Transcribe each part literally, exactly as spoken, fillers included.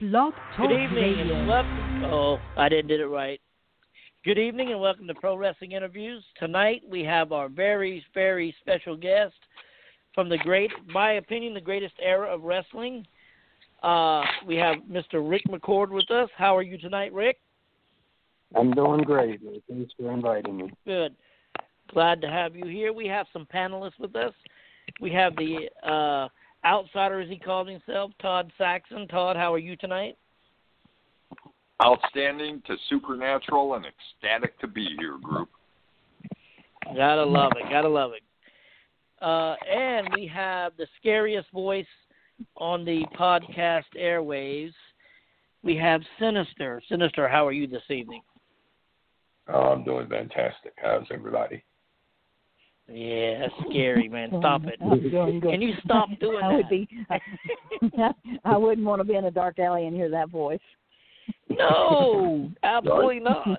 Blog Talk Good evening Radio. and welcome. Oh, I didn't did it right. Good evening and welcome to Pro Wrestling Interviews. Tonight we have our very, very special guest from the great, my opinion, the greatest era of wrestling. Uh, we have Mister Rick McCord with us. How are you tonight, Rick? I'm doing great. Thanks for inviting me. Good. Glad to have you here. We have some panelists with us. We have the uh, outsider, as he called himself, Todd Saxon. Todd, how are you tonight? Outstanding to supernatural and ecstatic to be here, group. Gotta love it. Gotta love it. Uh, and we have the scariest voice on the podcast airwaves. We have Sinister. Sinister, how are you this evening? Oh, I'm doing fantastic. How's everybody? Yeah, that's scary, man. Stop it. I'm doing good. Can you stop doing I that? would be. I wouldn't want to be in a dark alley and hear that voice. No, absolutely not.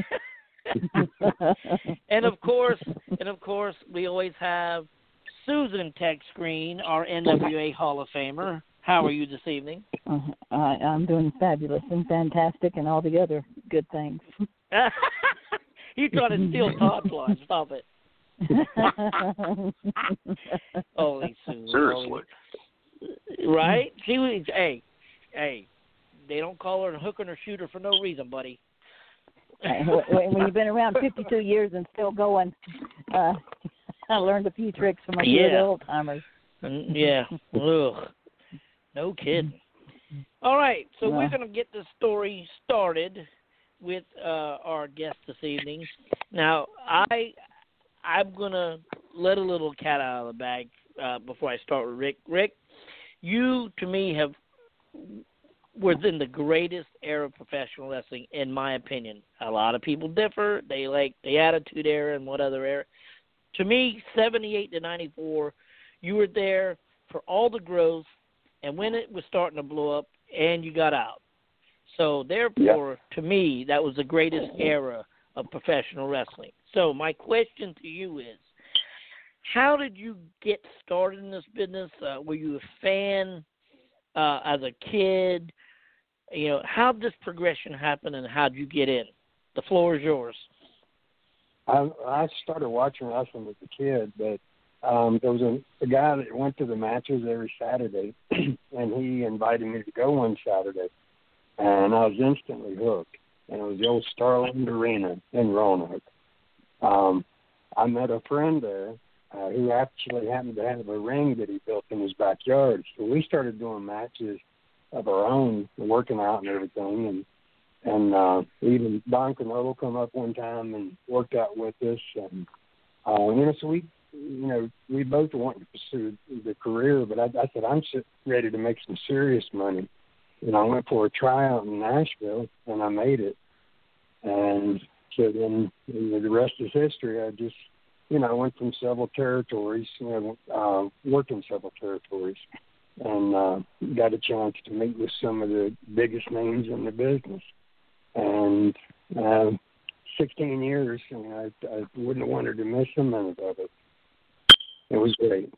and of course, and of course, we always have Susan Tech Screen, our N W A Hall of Famer. How are you this evening? Uh, I, I'm doing fabulous and fantastic and all the other good things. You trying to steal Todd's line? Stop it. Holy Susan. Seriously. Holy. Right? She was, hey, hey, they don't call her a hooker and a shooter for no reason, buddy. When you've been around fifty-two years and still going, uh, I learned a few tricks from a few Yeah. of the old timers. Yeah. Ugh. No kidding. All right, so we're going to get this story started with uh, our guest this evening. Now, I, I'm going to let a little cat out of the bag uh, before I start with Rick. Rick, you, to me, have within the greatest era of professional wrestling, in my opinion. A lot of people differ. They like the Attitude Era and what other era. To me, seventy-eight to ninety-four, you were there for all the growth, and when it was starting to blow up, and you got out. So, therefore, yep. to me, that was the greatest era of professional wrestling. So, my question to you is, how did you get started in this business? Uh, were you a fan uh, as a kid? You know, how did this progression happen, and how did you get in? The floor is yours. I, I started watching wrestling as a kid, but um, there was a, a guy that went to the matches every Saturday, and he invited me to go one Saturday, and I was instantly hooked. And it was the old Starland Arena in Roanoke. Um, I met a friend there uh, who actually happened to have a ring that he built in his backyard. So we started doing matches of our own, working out and everything, and and uh, even Don Canolo come up one time and worked out with us, and uh, you know, so we, you know, we both wanted to pursue the career, but I, I said I'm ready to make some serious money, and I went for a tryout in Nashville, and I made it, and so then you know, the rest is history. I just, you know, I went from several territories, you know, uh, worked in several territories. And uh, got a chance to meet with some of the biggest names in the business. And uh, sixteen years, you know, I, I wouldn't have wanted to miss a minute of it. It was great.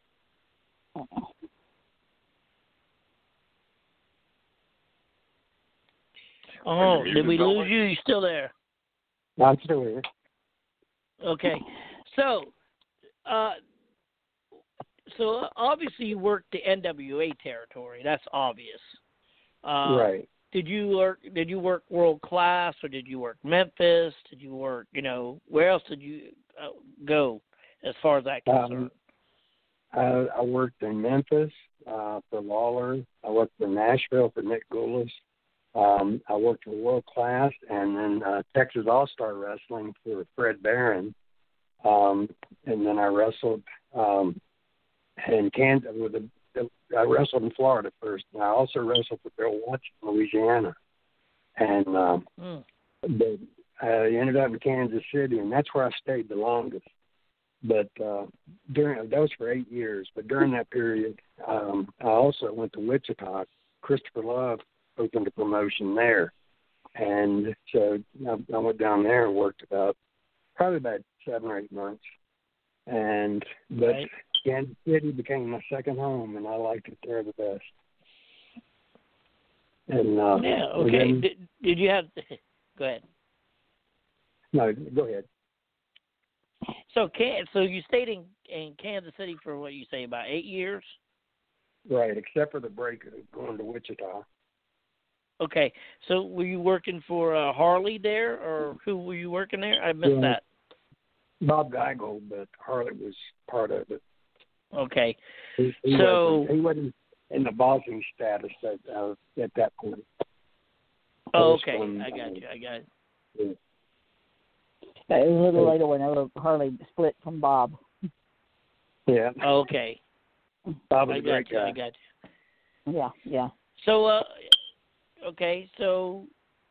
Oh, did we lose you? You still there? I'm still here. Okay. So, uh, So, obviously, you worked the N W A territory. That's obvious. Uh, right. Did you work? Did you work World Class, or did you work Memphis? Did you work? You know, where else did you uh, go as far as that concerned? Um, I, I worked in Memphis uh, for Lawler. I worked in Nashville for Nick Goulas. Um, I worked for World Class, and then uh, Texas All Star Wrestling for Fred Barron. Um, and then I wrestled. Um, in Kansas with a, I wrestled in Florida first, and I also wrestled for Bill Watts in Louisiana, and uh, mm. but I ended up in Kansas City, and that's where I stayed the longest. But uh, during that was for eight years. But during that period, um, I also went to Wichita. Christopher Love opened a promotion there, and so I, I went down there and worked about probably about seven or eight months. And but right. Kansas City became my second home, and I liked it there the best. And uh, yeah, okay. then, Did, did you have? Go ahead. No, go ahead. So, can so you stayed in in Kansas City for what you say about eight years? Right, except for the break of going to Wichita. Okay, so were you working for uh, Harley there, or who were you working there? I missed Yeah. that. Bob Geigel, but Harley was part of it. Okay, He, he so wasn't, he wasn't in the bossing status at uh, at that point. oh, was okay, from, I got uh, you. I got it. Yeah. It was a little later when Harley split from Bob. Yeah. Okay, Bob was I a great got you. guy. I got you. Yeah, yeah. So, uh, okay, so,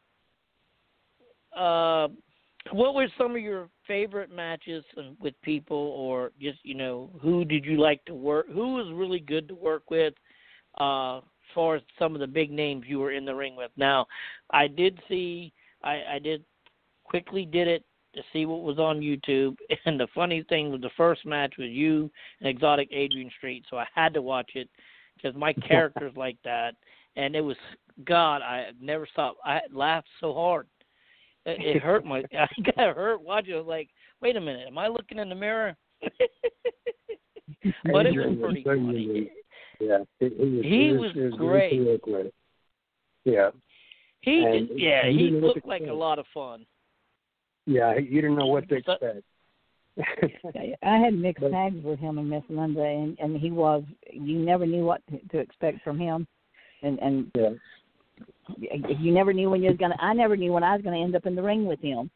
uh, what were some of your favorite matches with people, or just, you know, who did you like to work? Who was really good to work with? Uh, as far as some of the big names you were in the ring with. Now, I did see, I, I did quickly did it to see what was on YouTube, and the funny thing was the first match was you and Exotic Adrian Street, so I had to watch it because my character's like that, and it was, God, I never saw, I laughed so hard. It, it hurt my, I got hurt watching. I was like, wait a minute, am I looking in the mirror? But it was pretty funny. Yeah, he, he was, he he was, was, he was great. to work with. Yeah. He And did, yeah, you he didn't know what looked to like a expect. lot of fun. Yeah, you didn't know what to So- expect. I had mixed But- tags with him and Miss Linda, and, and he was, you never knew what to, to expect from him. And, and Yeah. you never knew when you was going to, I never knew when I was going to end up in the ring with him.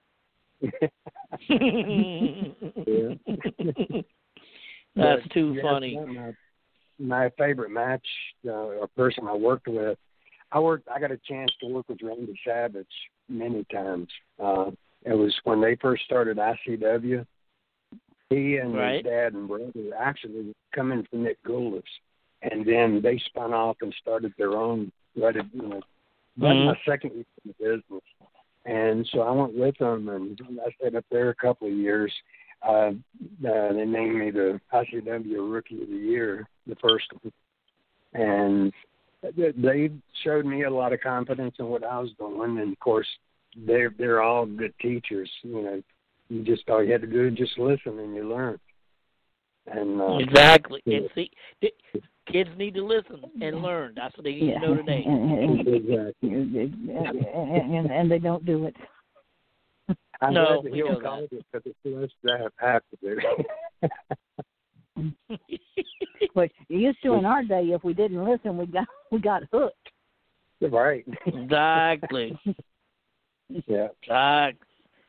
Yeah. That's But, too yeah, funny. My, my favorite match, uh, or person I worked with, I worked. I got a chance to work with Randy Savage many times. Uh, it was when they first started I C W. He and Right. his dad and brother actually come in from Nick Gould's, and then they spun off and started their own. Right, you know, that's Mhm. my second year in the business, and so I went with them, and I stayed up there a couple of years. Uh, uh, they named me the I C W Rookie of the Year, the first one, and they showed me a lot of confidence in what I was doing. And of course, they're they're all good teachers. You know, you just all you had to do is just listen, and you learn. And uh, Exactly. yeah. And see, th- kids need to listen and learn. That's what they need Yeah. to know today. And, and, exactly. and, and, and they don't do it. I'm No, glad that we he'll know call that. it because it's too much to have, have to do. But you used to in our day, if we didn't listen, we got we got hooked. Right. Exactly. Yeah. Exactly.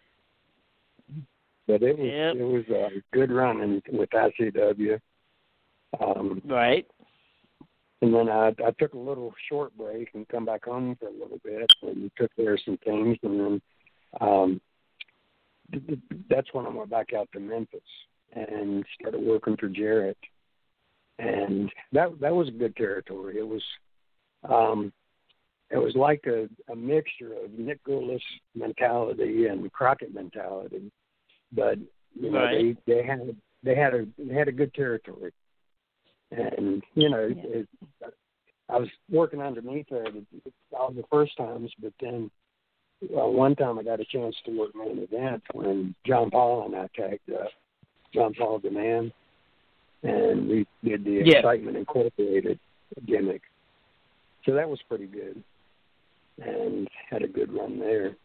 But it was Yep. it was a good run in, with I C W. Um, Right. and then I I took a little short break and come back home for a little bit and took care of some things, and then um, th- th- that's when I went back out to Memphis and started working for Jarrett. And that that was a good territory. It was um, it was like a, a mixture of Nick Gould's mentality and Crockett mentality, but you know Right. they, they had they had a they had a good territory, and you know Yeah. it, I was working underneath her all the first times, but then well, one time I got a chance to work main event when John Paul and I tagged up. John Paul the Man. And we did the Yeah. Excitement Incorporated gimmick. So that was pretty good. And had a good run there.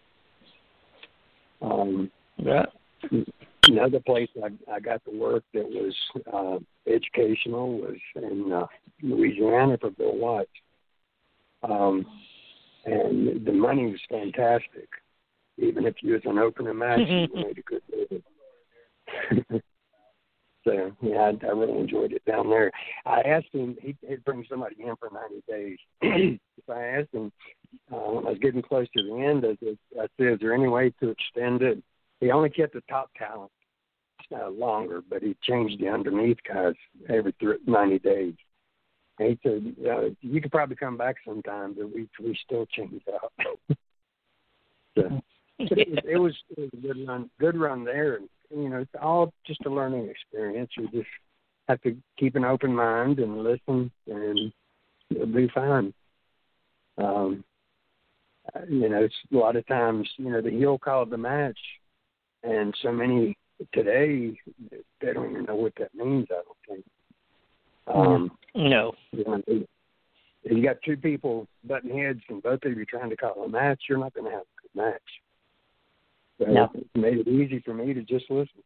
Um, Yeah. another place I, I got to work that was uh, educational was in uh, Louisiana for Bill Watts. Um, and the money was fantastic. Even if you was an opening match, you made a good living. So, yeah, I, I really enjoyed it down there. I asked him, he'd, he'd bring somebody in for ninety days. So I asked him, uh, when I was getting close to the end, I said, I said, is there any way to extend it? He only kept the top talent uh, longer, but he changed the underneath guys every th- ninety days. And he said, uh, you could probably come back sometime, but we we still change up. So, it, was, it was it was a good run, good run there. And, you know, it's all just a learning experience. You just have to keep an open mind and listen, and it'll be fine. Um, uh, you know, it's a lot of times, you know, the heel called the match, and so many today, they don't even know what that means, I don't think. Um, no. You know, if you got two people butting heads and both of you trying to call a match, you're not going to have a good match. So No. it made it easy for me to just listen.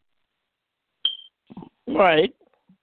Right.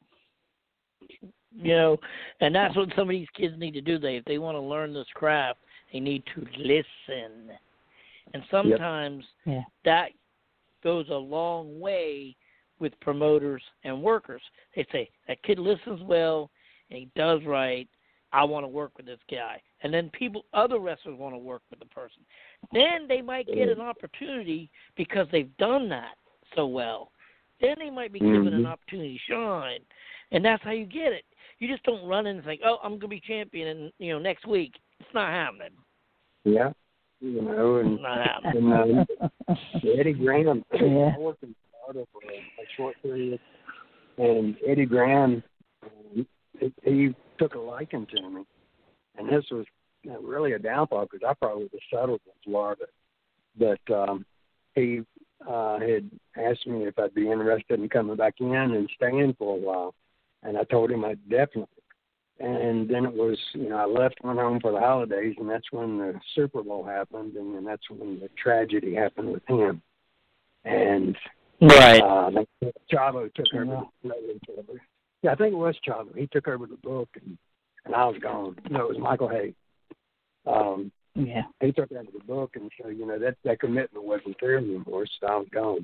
You know, and that's what some of these kids need to do. They, if they want to learn this craft, they need to listen. And sometimes yep. yeah. that goes a long way with promoters and workers. They say, that kid listens well and he does right. I want to work with this guy. And then people, other wrestlers want to work with the person. Then they might get an opportunity because they've done that so well. Then they might be given mm-hmm. an opportunity to shine. And that's how you get it. You just don't run in and think, oh, I'm going to be champion in, you know, next week. It's not happening. Yeah. You know, and, it's not happening. and um, Eddie Graham, yeah. I worked in Florida for a, a short period, and Eddie Graham, he, he took a liking to me. And this was really a downfall because I probably would have settled in Florida. But um, he uh, had asked me if I'd be interested in coming back in and staying for a while. And I told him I'd definitely. And then it was, you know, I left, went home for the holidays, and that's when the Super Bowl happened, and then that's when the tragedy happened with him. And right. uh, Chavo took over. No, yeah, I think it was Chavo. He took over the book, and, and I was gone. No, it was Michael Hay. Um, yeah. He took over the book, and so, you know, that, that commitment wasn't there anymore, so I was gone.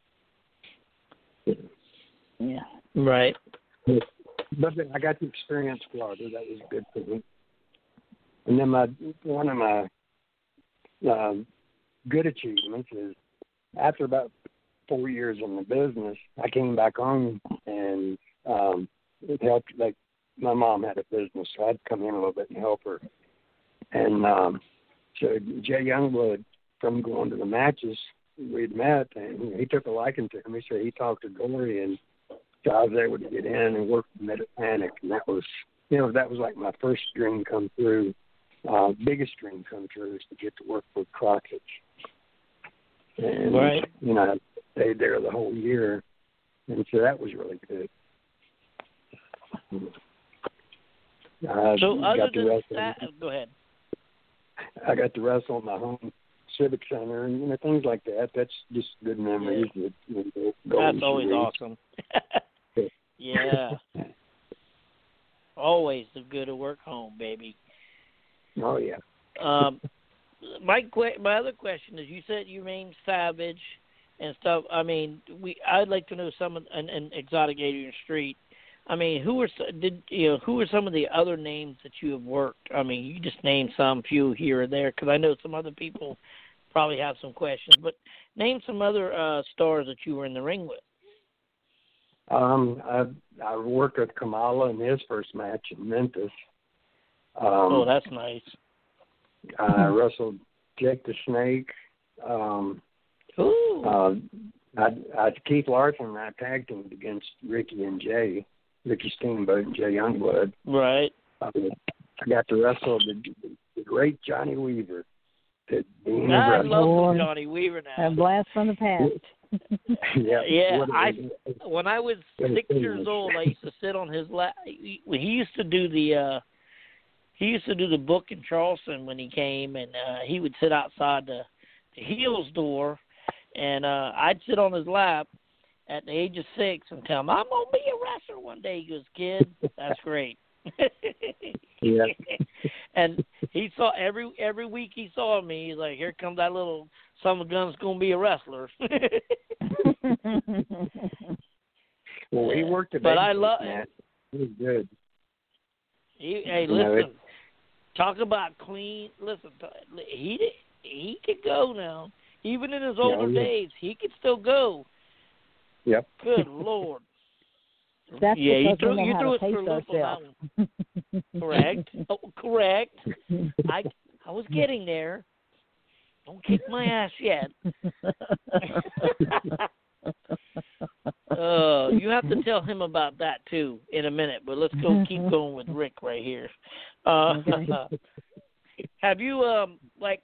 Yeah. Right. But, but then I got to experience Florida. That was good for me. And then my one of my um, good achievements is after about four years in the business, I came back home and um, it helped. Like my mom had a business, so I'd come in a little bit and help her. And um, so Jay Youngblood, from going to the matches, we'd met, and he took a liking to me. So he talked to Gory, and so I was able to get in and work with Mid-Atlantic, and that was, you know, that was like my first dream come true. Uh, biggest dream come true is to get to work with Crockett. And, right. you know, I stayed there the whole year, and so that was really good. I so other got to than wrestle, that, go ahead. I got to wrestle in my home Civic Center, and, you know, things like that. That's just good memories. Yeah. That, you know, go That's always awesome. Yeah. Always the good to work home, baby. Oh, yeah. Um, my que- my other question is, you said you named Savage and stuff. I mean, we I'd like to know some of and, and Exotic Adrian Street. I mean, who were did you know who were some of the other names that you have worked? I mean, you just named some few here or there because I know some other people probably have some questions. But name some other uh, stars that you were in the ring with. Um, I I worked with Kamala in his first match in Memphis. Um, oh, that's nice. I wrestled Jake the Snake. Um, Ooh. Uh, I, I Keith Larson and I tag teamed against Ricky and Jay, Ricky Steamboat and Jay Youngblood. Right. Uh, I got to wrestle the, the great Johnny Weaver. The, the I love Johnny Weaver now. A blast from the past. yeah, yeah. I when I was six years old, I used to sit on his lap. He, he used to do the uh, he used to do the book in Charleston when he came, and uh, he would sit outside the, the Heels door, and uh, I'd sit on his lap at the age of six and tell him, "I'm gonna be a wrestler one day." He goes, "Kid, that's great." yeah. And he saw every every week he saw me. He's like, "Here comes that little son of a gun's gonna be a wrestler." Well, he worked a but I love it. He was good. He, hey, you listen, know, it, talk about clean. Listen, he he could go now. Even in his older yeah, yeah. days, he could still go. Yep. Good Lord. That's yeah, you because threw we know you how threw to us pace for a loop on that ourselves. one. Correct. Oh, correct. I I was getting there. Don't kick my ass yet. uh, you have to tell him about that too in a minute. But let's go keep going with Rick right here. Uh, have you um like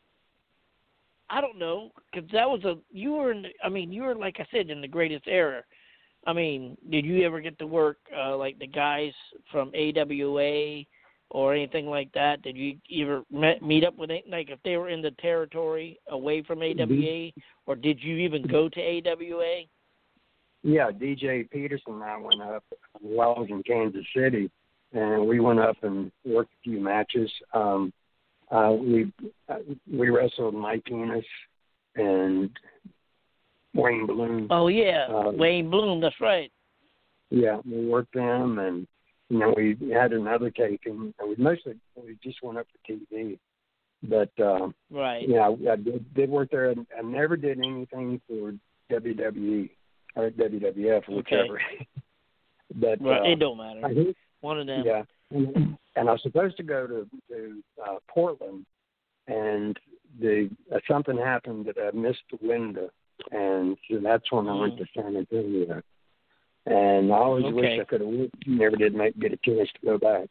I don't know, because that was a you were in. The, I mean, you were like I said in the greatest era. I mean, did you ever get to work uh, like the guys from A W A or anything like that? Did you ever met, meet up with it, like if they were in the territory away from A W A, or did you even go to A W A? Yeah, D J Peterson and I went up while I was in Kansas City, and we went up and worked a few matches. Um, Uh, we uh, we wrestled Mike Enos and Wayne Bloom. Oh yeah, uh, Wayne Bloom. That's right. Yeah, we worked them, and you know we had another taping. And we mostly we just went up for T V, but uh, right. Yeah, I, I did, did work there. And I never did anything for W W E or W W F, whichever. Okay. but well, uh, it don't matter. I, One of them. Yeah. And I was supposed to go to, to uh, Portland, and the uh, something happened that I missed the window, and so that's when I mm. went to San Antonio. And I always okay. wish I could have. Never did make get a chance to go back.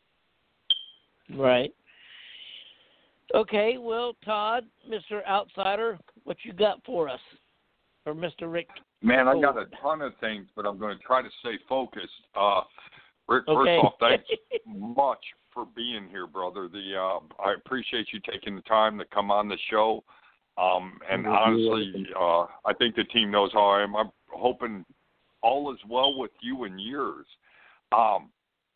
Right. Okay. Well, Todd, Mister Outsider, what you got for us, or Mister Rick? Man, I got a Ford? ton of things, but I'm going to try to stay focused. Uh, Rick, Okay. first off, thanks much for being here, brother. The uh, I appreciate you taking the time to come on the show. Um, and You're honestly, uh, I think the team knows how I am. I'm hoping all is well with you and yours. Um,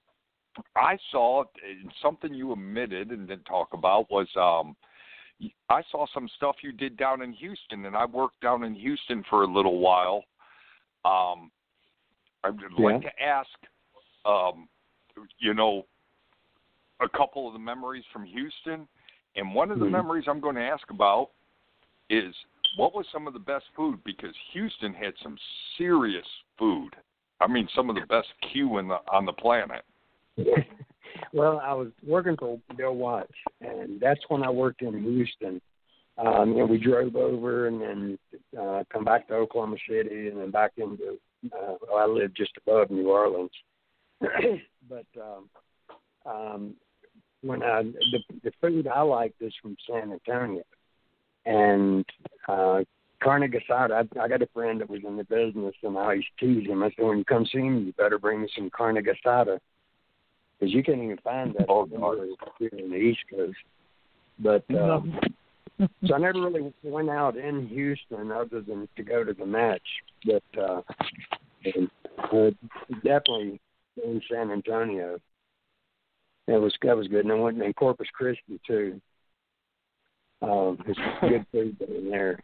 I saw something you omitted and didn't talk about was um, I saw some stuff you did down in Houston, and I worked down in Houston for a little while. Um, I would Yeah. like to ask. Um, you know, a couple of the memories from Houston. And one of the mm-hmm. memories I'm going to ask about is what was some of the best food? Because Houston had some serious food. I mean, some of the best Q in the, on the planet. Well, I was working for Bill Watts, and that's when I worked in Houston. Um, and we drove over and then uh, come back to Oklahoma City and then back into, uh, well, I lived just above New Orleans. but um, um, when I the, the food I liked is from San Antonio, and uh, carne asada. I, I got a friend that was in the business, and I always tease him. I said, "When you come see me, you better bring me some carne asada, because you can't even find that oh, here in the East Coast." But uh, so I never really went out in Houston other than to go to the match, but uh, and, uh, definitely. In San Antonio, that was that was good, and I went in Corpus Christi too. Um, it's good food down there.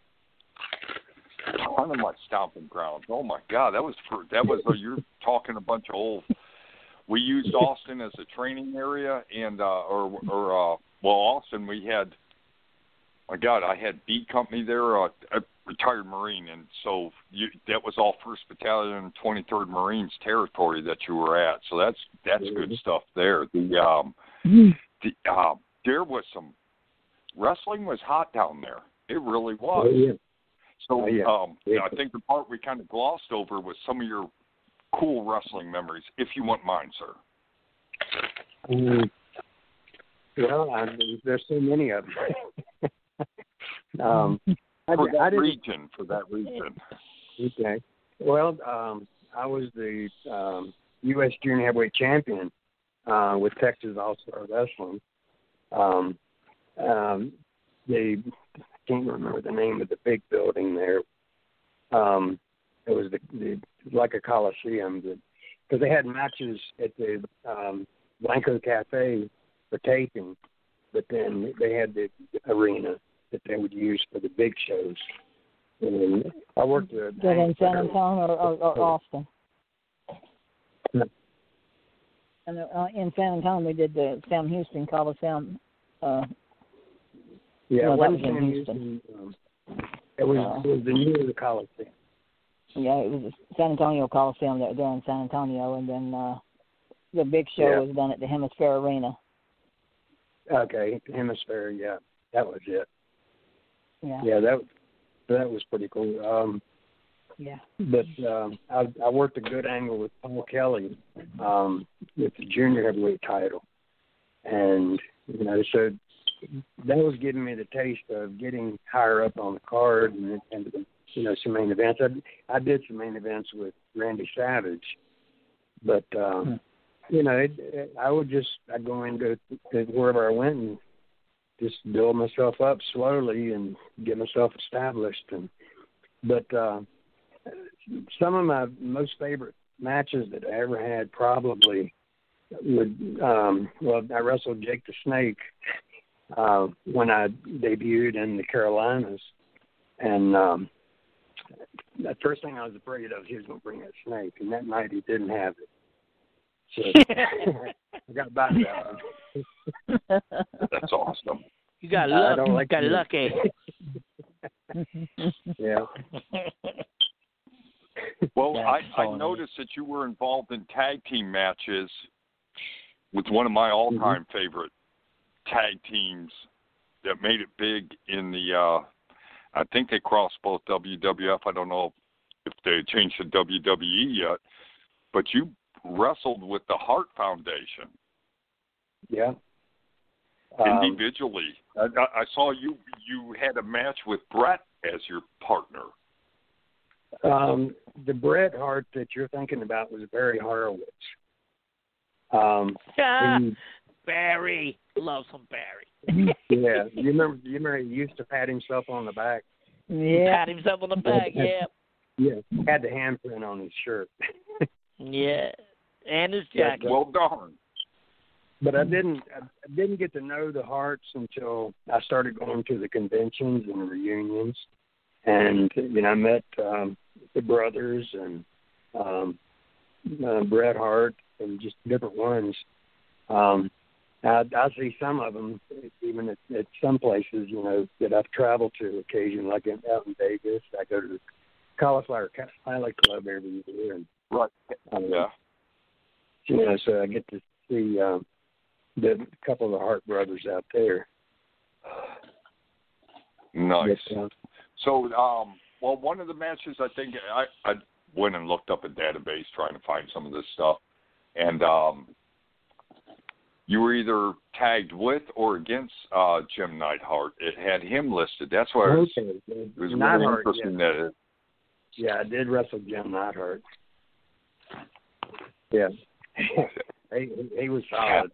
One of my stomping grounds. Oh my God, that was for that was. You're talking a bunch of old. We used Austin as a training area, and uh, or or uh, well, Austin we had. My God, I had B Company there, uh, a retired Marine, and so you, that was all first Battalion, twenty-third Marines territory that you were at. So that's that's good stuff there. The um, the uh, there was some wrestling was hot down there. It really was. Oh, yeah. So oh, yeah. um, Yeah. I think the part we kind of glossed over was some of your cool wrestling memories, if you wouldn't mind, sir. Um, well, I mean, there's so many of them. um, I, For that I didn't, region, for that region. Okay. Well, um, I was the um, U S Junior Heavyweight Champion uh, with Texas All-Star Wrestling. Um, um, they I can't remember the name of the big building there. Um, it was the, the like a coliseum because they had matches at the um, Blanco Cafe for taping, but then they had the arena that they would use for the big shows. And I worked at Is that in San Antonio or, or, or Austin? No. And uh, in San Antonio, we did the Sam Houston Coliseum. Uh, Yeah, no, it that wasn't was in Sam Houston. Houston. Um, it was Uh, it was the new Coliseum. Yeah, it was the San Antonio Coliseum there, there in San Antonio, and then uh, the big show Yeah. was done at the Hemisphere Arena. Okay, Hemisphere. Yeah, that was it. Yeah. Yeah, that that was pretty cool. Um, Yeah. But um, I, I worked a good angle with Paul Kelly um, with the junior heavyweight title, and You know, so that was giving me the taste of getting higher up on the card and, and you know, some main events. I, I did some main events with Randy Savage, but um, hmm. you know, it, it, I would just I'd go into to wherever I went and just build myself up slowly and get myself established. And but uh, some of my most favorite matches that I ever had probably would um, well, I wrestled Jake the Snake uh, when I debuted in the Carolinas, and um, the first thing I was afraid of, he was going to bring that snake, and that night he didn't have it. So I got back that. That's awesome. You got luck. I don't like got it. Lucky. Yeah. Well, I, I noticed that you were involved in tag team matches with one of my all-time mm-hmm. favorite tag teams that made it big in the, uh, I think they crossed both W W F. I don't know if they changed to W W E yet, but you wrestled with the Hart Foundation. Yeah. Individually. Um, I, I saw you, you had a match with Bret as your partner. Um, the Bret Hart that you're thinking about was Barry Horowitz. Um, ah, he, Barry, love some Barry. Yeah, you remember? You remember he used to pat himself on the back. Yeah, pat himself on the back. Yeah. Yeah, had the handprint on his shirt. Yeah, and his jacket. Well done. But I didn't. I didn't get to know the Harts until I started going to the conventions and reunions, and you know, I met um, the brothers and um, uh, Bret Hart and just different ones. Um, I, I see some of them even at, at some places, you know, that I've traveled to occasionally, like in, out in Vegas. I go to the Cauliflower Pilot Club every year, and right, um, yeah, you know, so I get to see um, the couple of the Hart brothers out there. Nice. But, uh, so, um, well, one of the matches, I think I, I went and looked up a database trying to find some of this stuff, and um, you were either tagged with or against uh, Jim Neidhart. It had him listed. That's why it was, okay. it was Neidhart, really interesting yeah. that it. Yeah, I did wrestle Jim Neidhart. Yeah. he, he was solid.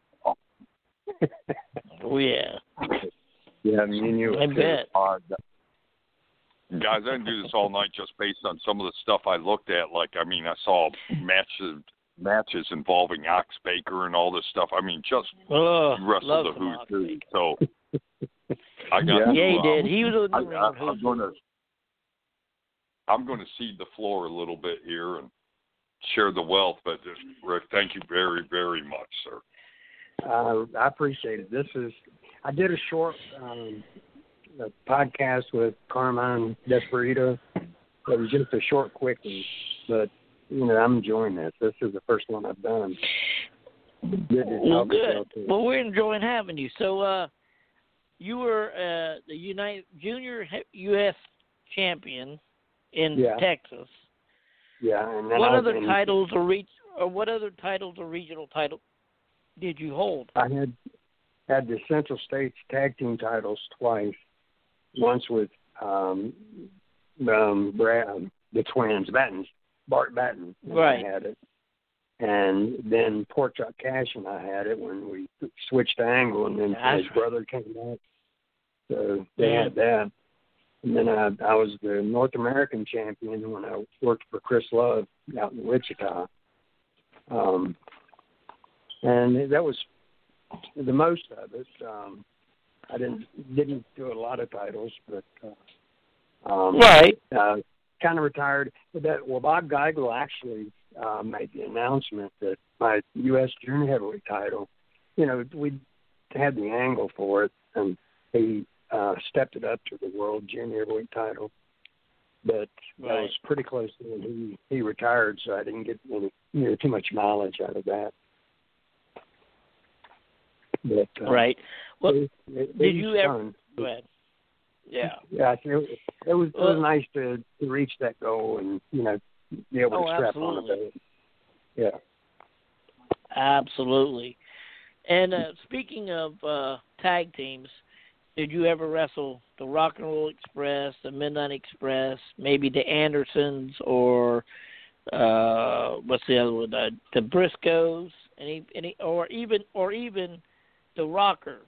Oh, yeah. Yeah, me and you. I bet. Uh, guys, I didn't do this all night just based on some of the stuff I looked at. Like, I mean, I saw matches matches involving Ox Baker and all this stuff. I mean, just oh, wrestled the who's who. So I got. Yeah, to, yeah he um, did. He was a I, new I, I'm going to. I'm going to cede the floor a little bit here and share the wealth. But Rick, thank you very, very much, sir. Uh, I appreciate it. This is. I did a short um, a podcast with Carmine Desperito. It was just a short, quick one, but you know I'm enjoying this. This is the first one I've done. Good well, good. Well, we're enjoying having you. So, uh, you were uh, the United Junior U S champion in yeah. Texas. Yeah. And then what I other in, titles or re- or what other titles or regional titles did you hold? I had had the Central States tag team titles twice. Once with um, um, Brad, the twins, Battens, Bart Batten. Right. I had it. And then Pork Chop Cash and I had it when we switched to Angle, and then That's his right. brother came back. So they Yeah. had that. And then I, I was the North American champion when I worked for Chris Love out in Wichita. Um, and that was the most of it. Um, I didn't didn't do a lot of titles, but uh, um, Right. Uh, kind of retired. But that well, Bob Geigel actually uh, made the announcement that my U S Junior Heavyweight title, you know, we had the angle for it, and he uh, stepped it up to the World Junior Heavyweight title. But Right. that was pretty close to when he he retired, so I didn't get any you know too much mileage out of that. But, uh, Right. Well, it, it, did it you was ever? fun. Go ahead. Yeah. Yeah, it, it was it was Well, nice to, to reach that goal and you know be able Oh, to strap absolutely. on a belt. Yeah. Absolutely. And uh, speaking of uh, tag teams, did you ever wrestle the Rock and Roll Express, the Midnight Express, maybe the Andersons, or uh, what's the other one? The, the Briscoes, any, any, or even, or even the Rockers?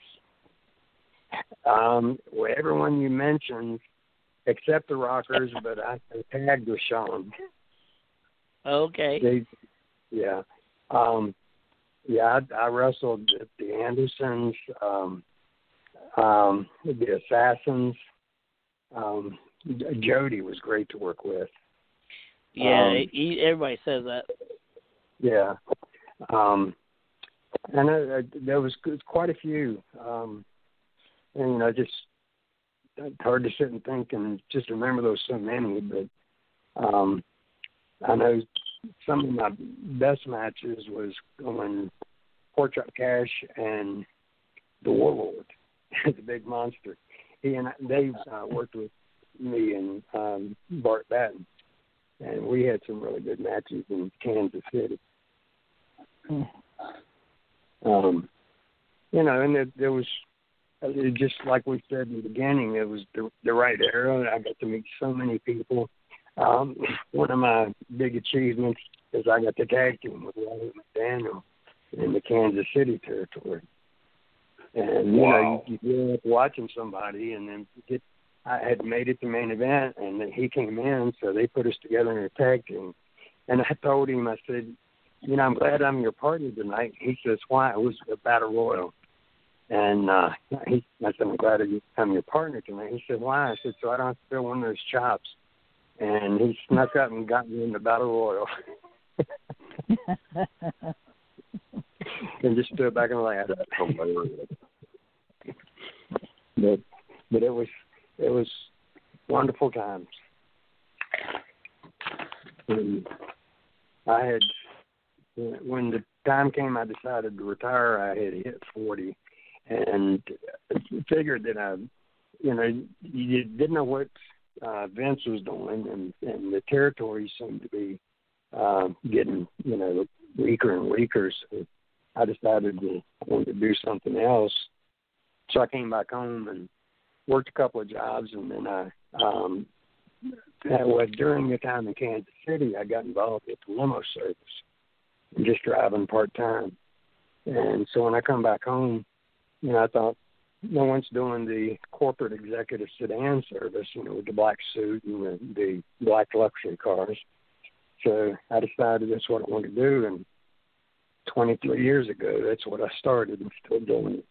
Um, well, everyone you mentioned, except the Rockers, but I tagged with Sean. Okay. They, yeah. Um, yeah, I, I wrestled the Andersons, um, um, the Assassins. Um, Jody was great to work with. Yeah, um, he, everybody says that. Yeah. Um, and I, I, there was quite a few. Um, and, you know, just it's hard to sit and think and just remember those so many. But um, I know some of my best matches was when Pork Chop Cash and the Warlord, the Big Monster. He and I, they uh, worked with me and um, Bart Batten, and we had some really good matches in Kansas City. Um, you know, and there, there was, it just like we said in the beginning, it was the, the right era. I got to meet so many people. Um, one of my big achievements is I got the tag team with Wally McDaniel in the Kansas City territory. And, you Wow. know, you, you grow up watching somebody, and then get, I had made it to main event, and then he came in, so they put us together in a tag team. And I told him, I said, you know, I'm glad I'm your partner tonight. He says, why? It was a battle royal. And uh, he, I said, I'm glad I'm your partner tonight. He said, why? I said, so I don't have to feel one of those chops. And he snuck up and got me in the battle royal. And just stood back and laughed. but, but it was it was wonderful times. And I had, when the time came I decided to retire, I had hit forty and figured that I, you know, you didn't know what uh, Vince was doing, and, and the territories seemed to be uh, getting, you know, weaker and weaker. So I decided to, I wanted to do something else. So I came back home and worked a couple of jobs, and then I, um, that was during the time in Kansas City, I got involved with the limo service and just driving part-time. And so when I come back home, you know, I thought, no one's doing the corporate executive sedan service, you know, with the black suit and the, the black luxury cars. So I decided that's what I wanted to do, and twenty-three years ago, that's what I started and still doing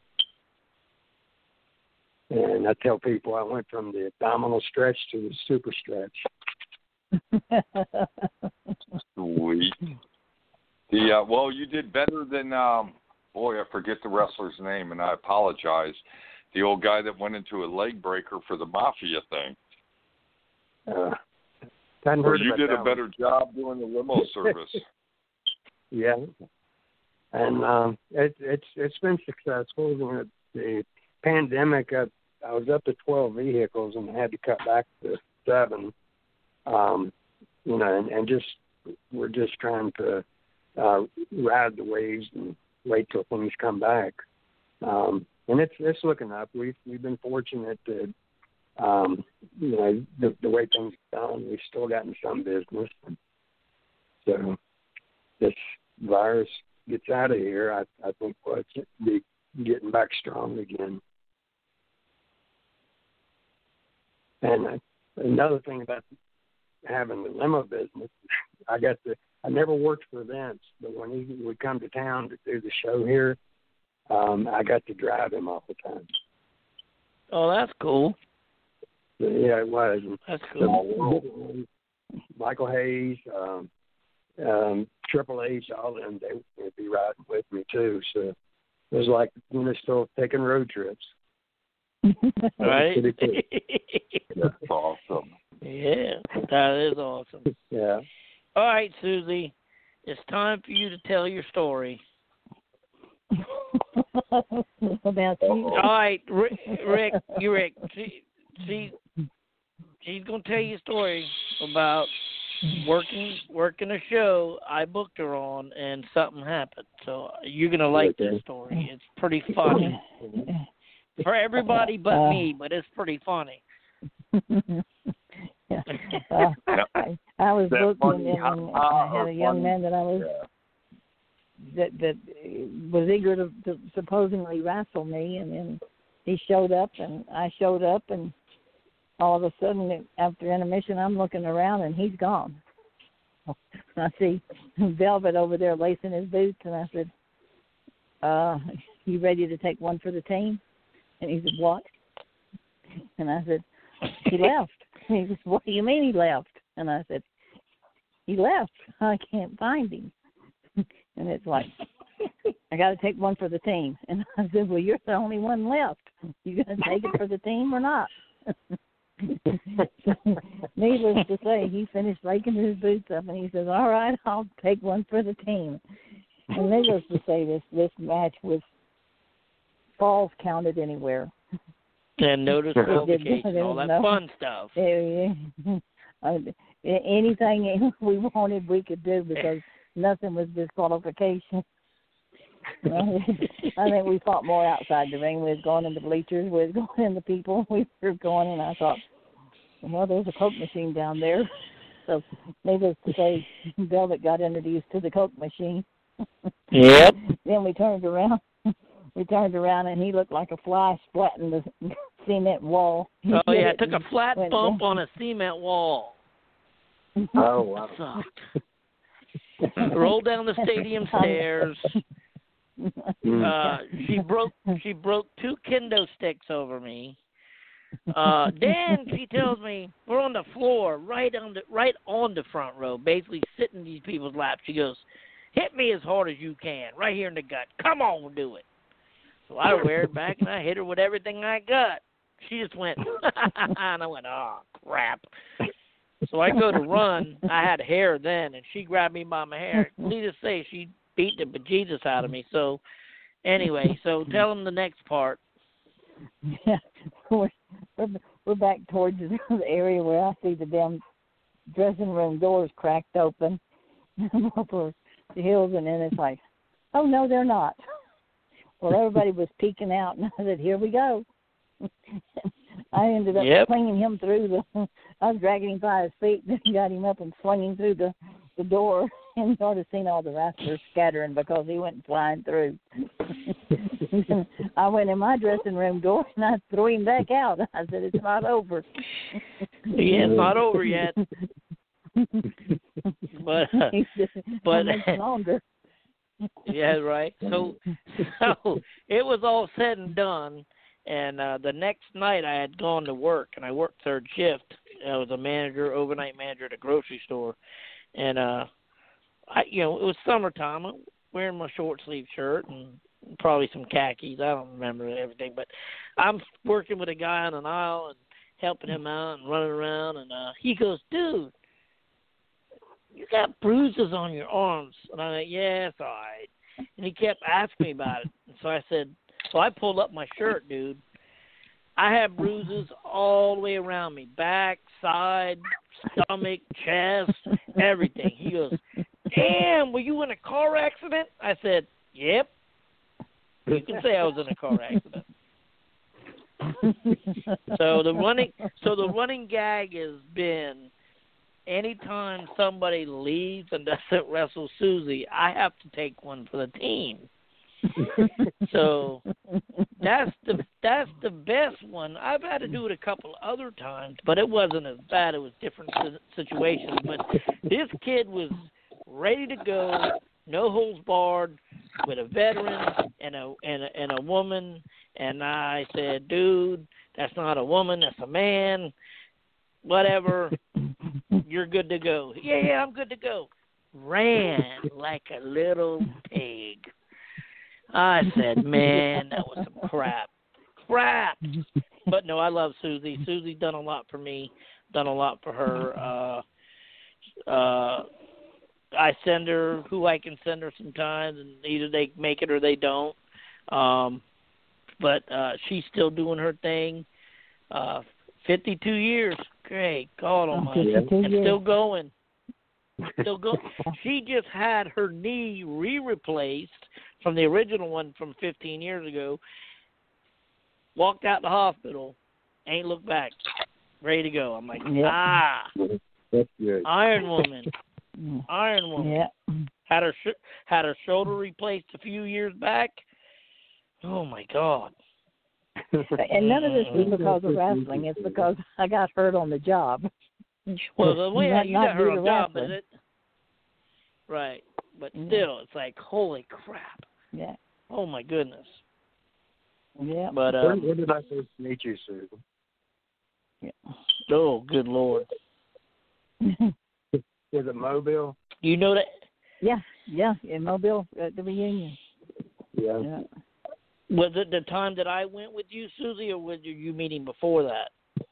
it. And I tell people I went from the abdominal stretch to the super stretch. Sweet. The uh, well, you did better than um, boy, I forget the wrestler's name, and I apologize. The old guy that went into a leg breaker for the mafia thing. Uh, or you did a better one. job doing the limo service. Yeah, and um, it, it's it's been successful. You know, the pandemic, I, I was up to twelve vehicles and had to cut back to seven. Um, you know, and, and just we're just trying to uh, ride the waves and wait till things come back. Um, and it's it's looking up. We've we've been fortunate that um, you know the, the way things are done, we've still gotten some business. So this virus gets out of here, I, I think we'll be getting back strong again. And I, another thing about having the limo business, I got to. I never worked for Vince, but when he would come to town to do the show here, um, I got to drive him all the time. Oh, that's cool. So, yeah, it was. That's cool. So, Michael Hayes, um, um, Triple H, all of them, they would be riding with me too. So it was like, you know, still taking road trips. Right? That's awesome. Yeah, that is awesome. Yeah. All right, Susie, it's time for you to tell your story. About you. All right, Rick, Rick, you Rick, she, she, she's going to tell you a story about working working a show I booked her on, and something happened. So you're gonna like Okay. this story. It's pretty funny for everybody but Uh, me, but it's pretty funny. yeah. uh, I, I was That booked, funny, and, and, and ha, ha, I had or a young funny? man that I was Yeah. that that was eager to, to supposedly wrestle me, and then he showed up, and I showed up, and all of a sudden, after intermission, I'm looking around, and he's gone. I see Velvet over there lacing his boots, and I said, uh, you ready to take one for the team? And he said, what? And I said, he left. And he said, what do you mean he left? And I said, he left. I can't find him. And it's like, I got to take one for the team. And I said, well, you're the only one left. You going to take it for the team or not? So, needless to say, he finished laking his boots up, and he says, all right, I'll take one for the team. And needless to say, this, this match was falls counted anywhere. And no disqualification, all that No. fun stuff. Uh, anything we wanted, we could do, because nothing was disqualification. I think we fought more outside the ring. We was going in the bleachers. We was going in the people. We were going, and I thought, well, there's a Coke machine down there. So needless to say, Velvet got introduced to the Coke machine. Yep. Then we turned around. We turned around, and he looked like a fly splatting the cement wall. Oh, yeah, I took a flat Went bump down. on a cement wall. Oh, wow. Sucked. Rolled down the stadium stairs. Uh, she broke she broke two kendo sticks over me. Uh, then she tells me we're on the floor, right on the right on the front row, basically sitting in these people's laps. She goes, "Hit me as hard as you can, right here in the gut. Come on, we'll do it." So I reared back and I hit her with everything I got. She just went, and I went, "Oh crap!" So I go to run. I had hair then, and she grabbed me by my hair. Needless to say, she beat the bejesus out of me. So anyway, so tell them the next part. Yeah, we're, we're we're back towards the area where I see the damn dressing room doors cracked open over the hills, and then it's like, oh no, they're not. Well, everybody was peeking out, and I said, here we go. I ended up Yep. swinging him through the. I was dragging him by his feet, then got him up and swung him through the the door, and you ought to seen all the wrestlers scattering because he went flying through. I went in my dressing room door, and I threw him back out. I said, it's not over. Yeah, it's not over yet. But uh, He said, but how much longer? yeah, right. So so it was all said and done, and uh, the next night I had gone to work, and I worked third shift. I was a manager, overnight manager at a grocery store, and uh, I, you know, it was summertime. I'm wearing my short sleeve shirt and probably some khakis. I don't remember everything, but I'm working with a guy on an aisle and helping him out and running around, and uh, he goes, "Dude, you got bruises on your arms." And I'm like, "Yeah, it's all right." And he kept asking me about it. And so I said, so I pulled up my shirt, dude. I have bruises all the way around me, back, side, stomach, chest, everything. He goes, "Damn, were you in a car accident?" I said, "Yep." You can say I was in a car accident. So the running, so the running gag has been, anytime somebody leaves and doesn't wrestle Susie, I have to take one for the team. So that's the that's the best one. I've had to do it a couple other times, but it wasn't as bad. It was different situations. But this kid was ready to go, no holds barred, with a veteran and a and a, and a woman. And I said, "Dude, that's not a woman. That's a man. Whatever. You're good to go." "Yeah, yeah, I'm good to go." Ran like a little pig. I said, "Man, that was some crap. Crap." But no, I love Susie. Susie's done a lot for me, done a lot for her. Uh, uh, I send her who I can send her sometimes, and either they make it or they don't. Um, but uh, she's still doing her thing. Uh, fifty-two years. Great God Almighty. fifty-two And years. still going. They'll go. She just had her knee re-replaced from the original one from fifteen years ago. Walked out the hospital, ain't looked back, ready to go. I'm like, yep. ah, That's good. Iron Woman, Iron Woman. Yeah. Had her sh- had her shoulder replaced a few years back. Oh my God. And none of this is because of wrestling. It's because I got hurt on the job. Well, the way Not- you not got her due on to the job, wrestling. is it? Right. But Yeah. still, it's like, holy crap. Yeah. Oh my goodness. Yeah. But Where, um, where did I first meet you, Susan? Yeah. oh, good Lord. Was it Mobile? You know that? yeah. Yeah. In Mobile at the reunion. Yeah. Yeah. Was it the time that I went with you, Susie, or was you meeting before that?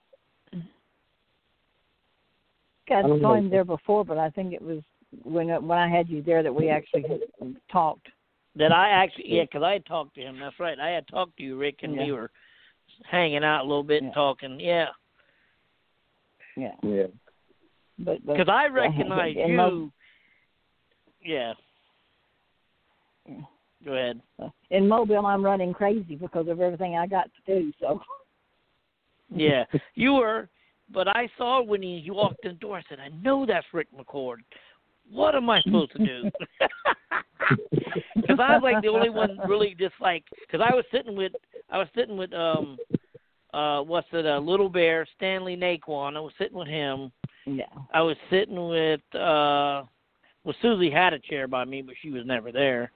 I I don't saw know. him there before, but I think it was when when I had you there that we actually had talked. That I actually, yeah, because I had talked to him. That's right. I had talked to you, Rick, and Yeah. we were hanging out a little bit and Yeah. talking. Yeah. Yeah. Yeah. But but Because I recognize in you. Mo- Yeah. Yeah. Go ahead. in Mobile, I'm running crazy because of everything I got to do. So. Yeah, you were. But I saw when he, he walked in the door, I said, I know that's Rick McCord. What am I supposed to do? Because I was like the only one really just like, because I was sitting with, I was sitting with, um, uh, what's it, uh, Little Bear, Stanley Naquan. I was sitting with him. Yeah. I was sitting with, uh, well, Susie had a chair by me, but she was never there.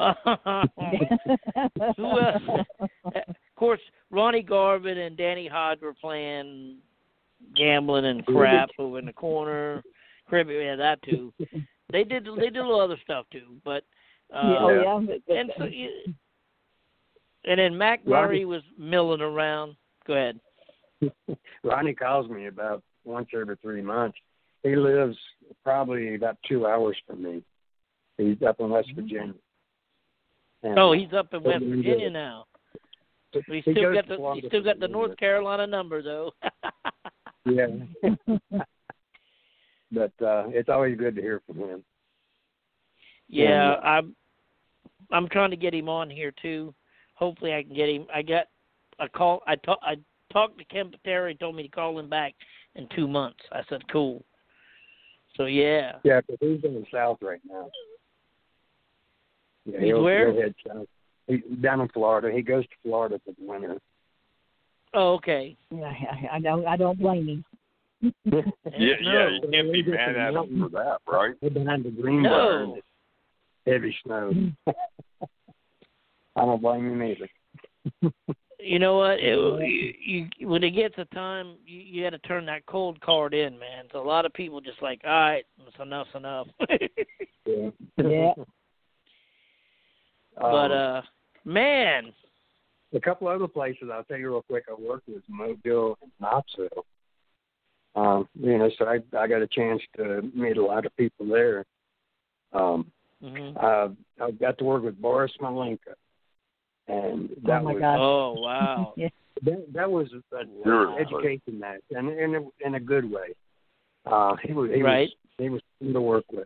Who else? Of course, Ronnie Garvin and Danny Hodge were playing gambling and crap over in the corner. Cribbage, yeah, that too. They did they did a little other stuff too, but uh, yeah, oh yeah. But, but, and so and then Mac Murray was milling around. Go ahead. Ronnie calls me about once every three months. He lives probably about two hours from me. He's up in West Virginia. And Oh, he's up in West he Virginia goes- now. But he's he still goes got to the Florida he's still got the for North Carolina number though. Yeah. But uh, it's always good to hear from him. Yeah, I'm I'm trying to get him on here too. Hopefully, I can get him. I got a call. I talk, I talked to Ken Patera. He told me to call him back in two months. I said, cool. So yeah. Yeah, because he's in the South right now. Yeah, He's he'll, where? He'll head south. He, down in Florida. He goes to Florida for the winter. Oh, okay. yeah, I, I don't I don't blame him. Yeah, yeah, No. you can't be mad at him for that, right? We're behind the green No. wire and it's heavy snow. I don't blame him either. You know what? It, you, you, when it gets a time, you, you got to turn that cold card in, man. So a lot of people just like, all right, it's enough's enough. Yeah. Yeah. But Um, uh, man, a couple other places I'll tell you real quick. I worked with Mobile and Knoxville. Um, you know, so I I got a chance to meet a lot of people there. Um, mm-hmm. uh, I got to work with Boris Malenka, and that Oh my was gosh. oh wow, Yeah. that, that was a, Wow. an education match, and in a, in a good way. Uh, he was he right? was he was fun to work with,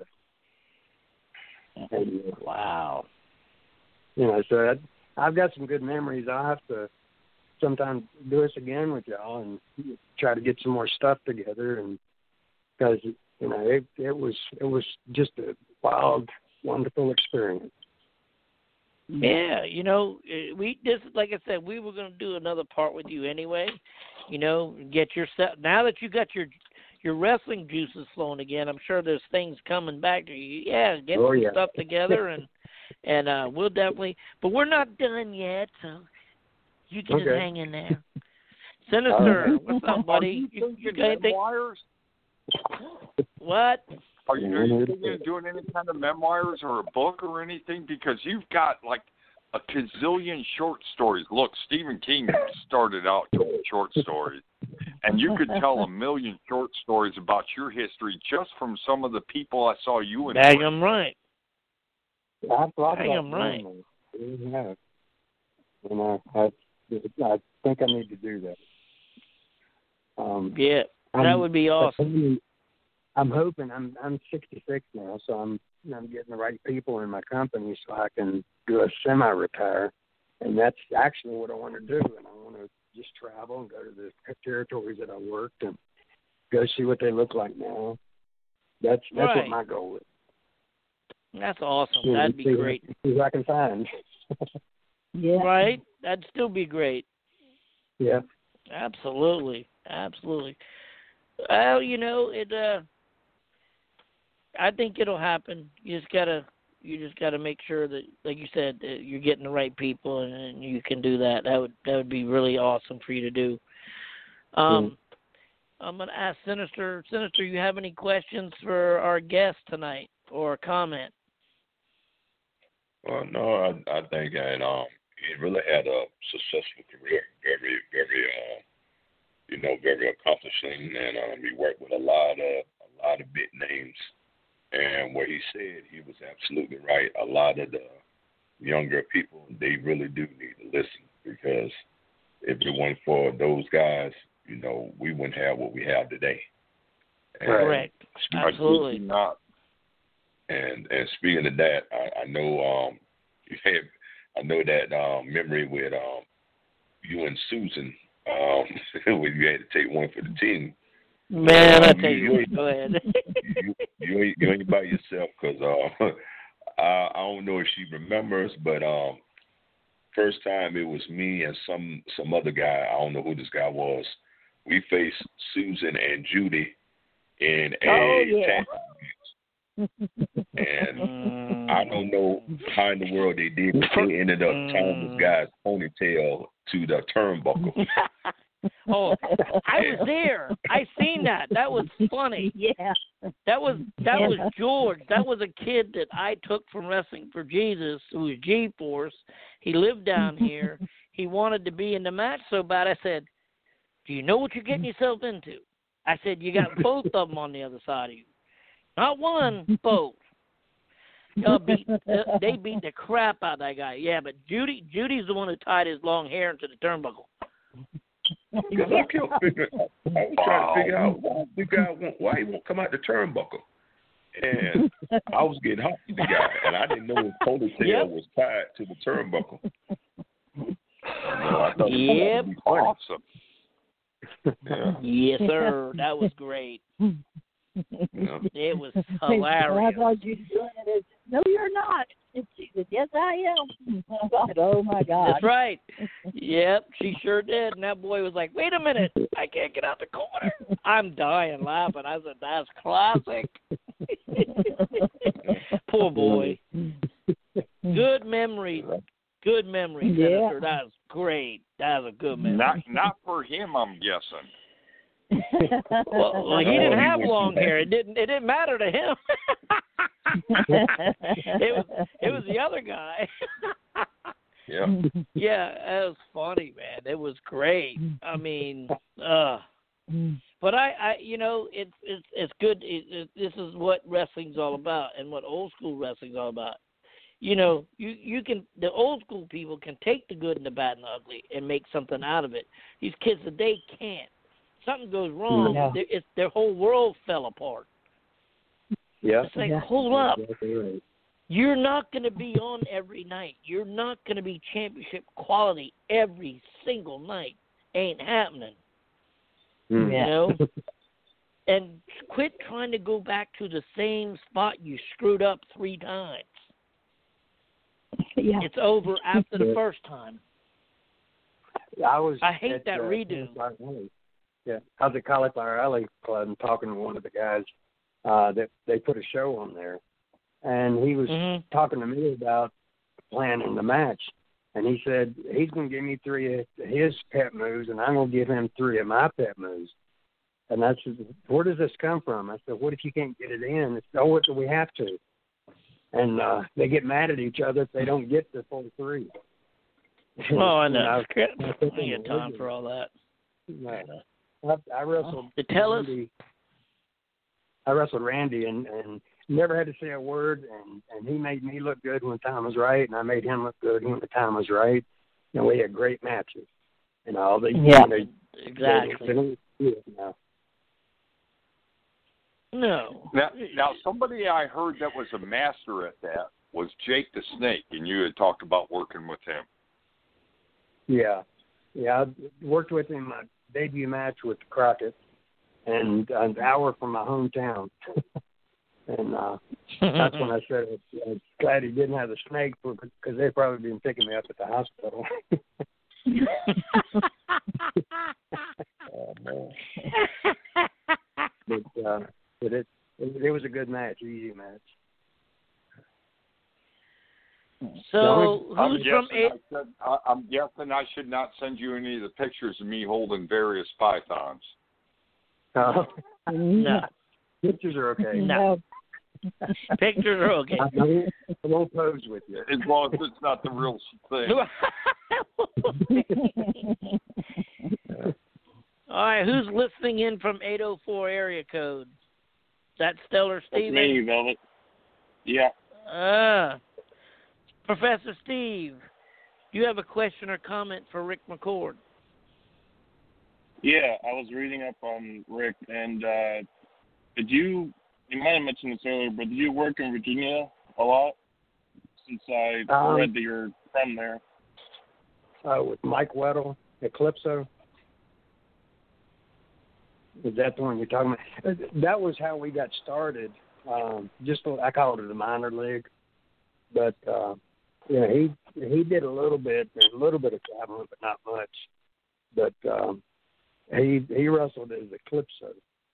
and uh, Wow. you know, so that, I've got some good memories. I'll have to sometime do this again with y'all and try to get some more stuff together, and because you know it it was it was just a wild, wonderful experience. Yeah, you know, eh, we this like I said, we were going to do another part with you anyway. You know, get your stuff now that you got your your wrestling juices flowing again. I'm sure there's things coming back to you. Yeah, get Oh, some yeah. stuff together and and uh, we'll definitely. But we're not done yet, so you can just Okay. hang in there. Sinister, right. what's up, buddy? Are you You, you thinking got anything? memoirs? What? Are you, are you thinking of doing any kind of memoirs or a book or anything? Because you've got like a gazillion short stories. Look, Stephen King started out doing short stories, and you could tell a million short stories about your history just from some of the people I saw you in. Dang, I'm right. I've thought Dang, about I'm right. doing that. I really have. You know, I I think I need to do that. Um, Yeah, that I'm- would be awesome. I'm hoping I'm I'm sixty-six now, so I'm I'm getting the right people in my company so I can do a semi-retire, and that's actually what I want to do. And I want to just travel and go to the territories that I worked and go see what they look like now. That's that's Right. what my goal is. That's awesome. You know, That'd be see, great. See what I can find. Yeah. Right? That'd still be great. Yeah. Absolutely. Absolutely. Well, you know, it uh I think it'll happen. You just gotta you just gotta make sure that, like you said, that you're getting the right people, and, and you can do that. That would that would be really awesome for you to do. Um Mm. I'm gonna ask Sinister Sinister, you have any questions for our guest tonight or a comment? Well, no, I, I think and um, he really had a successful career. Very, very, uh, you know, very accomplishing, and um, he worked with a lot of a lot of big names. And what he said, he was absolutely right. A lot of the younger people, they really do need to listen, because if it weren't for those guys, you know, we wouldn't have what we have today. And, Correct. I Absolutely. do not. And and speaking of that, I, I know um, you have, I know that um, memory with um, you and Susan um, when you had to take one for the team. Man, I Um, tell you, you, what, go ahead. you, you ain't you ain't by yourself, because uh, I, I don't know if she remembers, but um, first time it was me and some some other guy. I don't know who this guy was. We faced Susan and Judy in a Oh, yeah. tag match. And Mm. I don't know how in the world they did, but they ended up tying this guy's ponytail to the turnbuckle. Oh, I was there. I seen that. That was funny. Yeah. That was that Yeah. was George. That was a kid that I took from Wrestling for Jesus, who was G-Force. He lived down here. He wanted to be in the match so bad. I said, "Do you know what you're getting yourself into?" I said, "You got both of them on the other side of you. Not one, both." Uh, beat, uh, they beat the crap out of that guy. Yeah, but Judy, Judy's the one who tied his long hair into the turnbuckle. Because I kept figuring, I was trying to figure out why the guy won't, why he won't come out the turnbuckle, and I was getting hot with the guy, and I didn't know his ponytail Yep. was tied to the turnbuckle. You know, I thought Yep. it was funny. Awesome. Yeah. Yes, sir. That was great. Yeah. It was And I hilarious. thought you were doing it. No, you're not. And she said, yes, I am. I thought, oh, my God. That's right. Yep, she sure did. And that boy was like, "Wait a minute, I can't get out the corner." I'm dying laughing. I said, "That's classic." Poor boy. Good memory. Good memory, Yeah. Senator. That was great. That was a good memory. Not not for him, I'm guessing. Well, well, he No, didn't he have went long too hair. It didn't. It didn't matter to him. it was. It was the other guy. Yeah. Yeah, it was funny, man. It was great. I mean, uh but I, I, you know, it's it's it's good. It, it, this is what wrestling's all about, and what old school wrestling's all about. You know, you you can the old school people can take the good and the bad and the ugly and make something out of it. These kids today can't. Something goes wrong, Yeah. their, it's, their whole world fell apart. Yeah. It's like, Yeah. hold up. Exactly right. You're not going to be on every night. You're not going to be championship quality every single night. Ain't happening. Mm. You know? And quit trying to go back to the same spot you screwed up three times. Yeah. It's over after the Yeah. first time. I was. I hate at, that uh, redo. Cauliflower Alley. Yeah, I was at Cauliflower Alley Club and talking to one of the guys uh, that they put a show on there, and he was Mhm. talking to me about planning the match, and he said he's going to give me three of his pet moves, and I'm going to give him three of my pet moves. And I said, where does this come from? I said, what if you can't get it in? It's, oh, what do we have to? And uh, they get mad at each other if they don't get the full three. Oh, I And know. I was- I I was thinking, ain't got time for all that. No. I, I wrestled. To tell us- Randy, I wrestled Randy and, and never had to say a word, and, and he made me look good when the time was right, and I made him look good when the time was right. And we had great matches. And all the Yeah. you know, Exactly. they- they- you know. No. Now, now, somebody I heard that was a master at that was Jake the Snake, and you had talked about working with him. Yeah, yeah. I worked with him my debut match with Crockett, and an hour from my hometown. and uh, that's when I said I was glad he didn't have the snake because they'd probably been picking me up at the hospital. Oh, man. but uh, but it, it it was a good match, easy match. So I'm who's from guessing, I said, I, I'm guessing I should not send you any of the pictures of me holding various pythons. Uh, No. Pictures are okay. No. Pictures are okay. I won't, I won't pose with you. As long as it's not the real thing. All right, who's listening in from eight oh four area code? Is that Stellar Steven? That's me, Velvet. Yeah. Uh, Professor Steve, do you have a question or comment for Rick McCord? Yeah, I was reading up on Rick, and uh, did you, you might have mentioned this earlier, but did you work in Virginia a lot? Since I um, read that you're from there. Uh, with Mike Weddle, Eclipso. Is that the one you're talking about? That was how we got started. Um, just I called it a minor league, but uh, yeah, he he did a little bit, a little bit of traveling, but not much. But um, he he wrestled as Eclipso.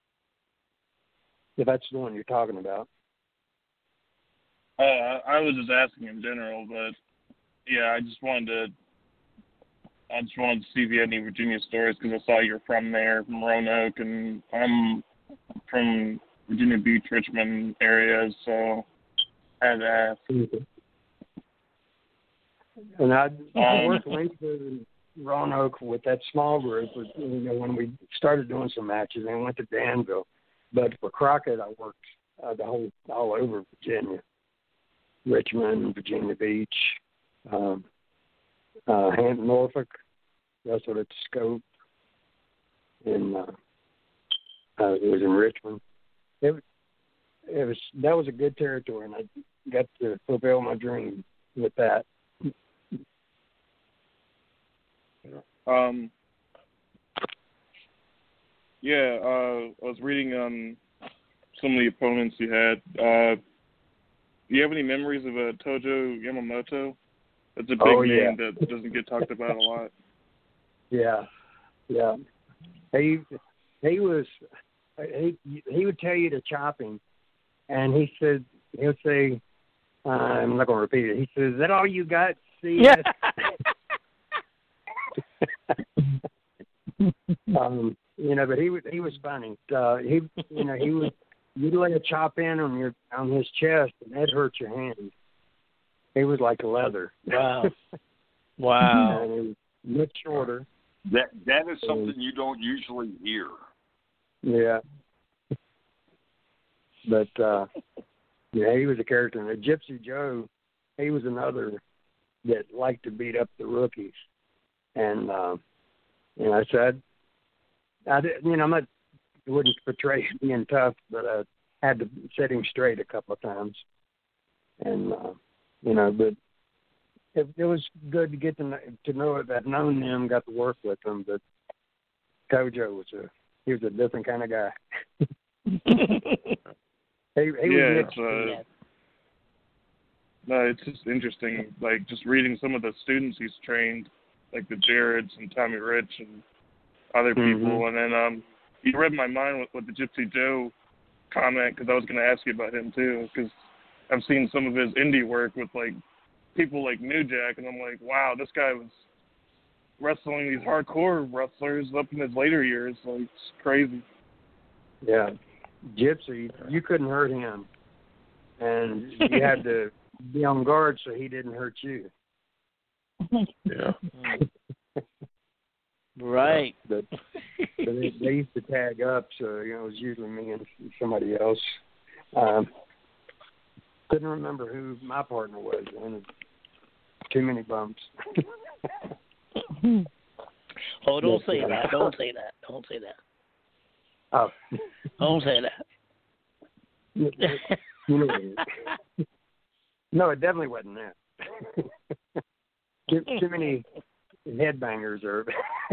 If that's the one you're talking about. Uh, I was just asking in general, but yeah, I just wanted to. I just wanted to see if you had any Virginia stories because I saw you're from there, from Roanoke, and I'm from Virginia Beach, Richmond areas, so I had to ask. And I, I Um, worked Lincoln and Roanoke with that small group. You know, when we started doing some matches, and went to Danville. But for Crockett, I worked uh, the whole all over Virginia, Richmond, Virginia Beach. Um, Uh, Hampton, Norfolk, wrestled at Scope, and uh, uh, it was in Richmond. It, it was that was a good territory, and I got to fulfill my dream with that. Um. Yeah, uh, I was reading um some of the opponents you had. Uh, do you have any memories of uh, Tojo Yamamoto? That's a big Oh, name yeah. that doesn't get talked about a lot. Yeah, yeah. He he was he he would tell you to chop him, and he said he'll say, uh, I'm not going to repeat it. He says, "Is that all you got?" See. Yeah. um, you know, but he was he was funny. Uh, he you know he would you'd lay a chop in on your on his chest, and that hurt your hand. He was like leather. Wow. Wow. And he was much shorter. That that is something you don't usually hear. Yeah. But uh, yeah, he was a character. And the Gypsy Joe, he was another that liked to beat up the rookies. And uh, you know, I said, I did, you know, I'm not wouldn't portray being tough, but I had to set him straight a couple of times. And uh, you know, but it, it was good to get to know, to know it. I've known them, got to work with them, but Tojo was a he was a different kind of guy. he he Yeah, was it's, uh, no, it's just interesting. Like just reading some of the students he's trained, like the Jareds and Tommy Rich and other people, Mhm. and then um, you read my mind with, with the Gypsy Joe comment because I was going to ask you about him too because I've seen some of his indie work with like people like New Jack, and I'm like, wow, this guy was wrestling these hardcore wrestlers up in his later years. Like, it's crazy. Yeah, Gypsy, you couldn't hurt him, and you had to be on guard so he didn't hurt you. Yeah. Right. But, but they, they used to tag up, so you know it was usually me and somebody else. Um, couldn't remember who my partner was, and too many bumps. Oh, don't say Yes, that. Don't say that. Don't say that. Oh, Don't say that. You know, no, it definitely wasn't that. too, too many headbangers or.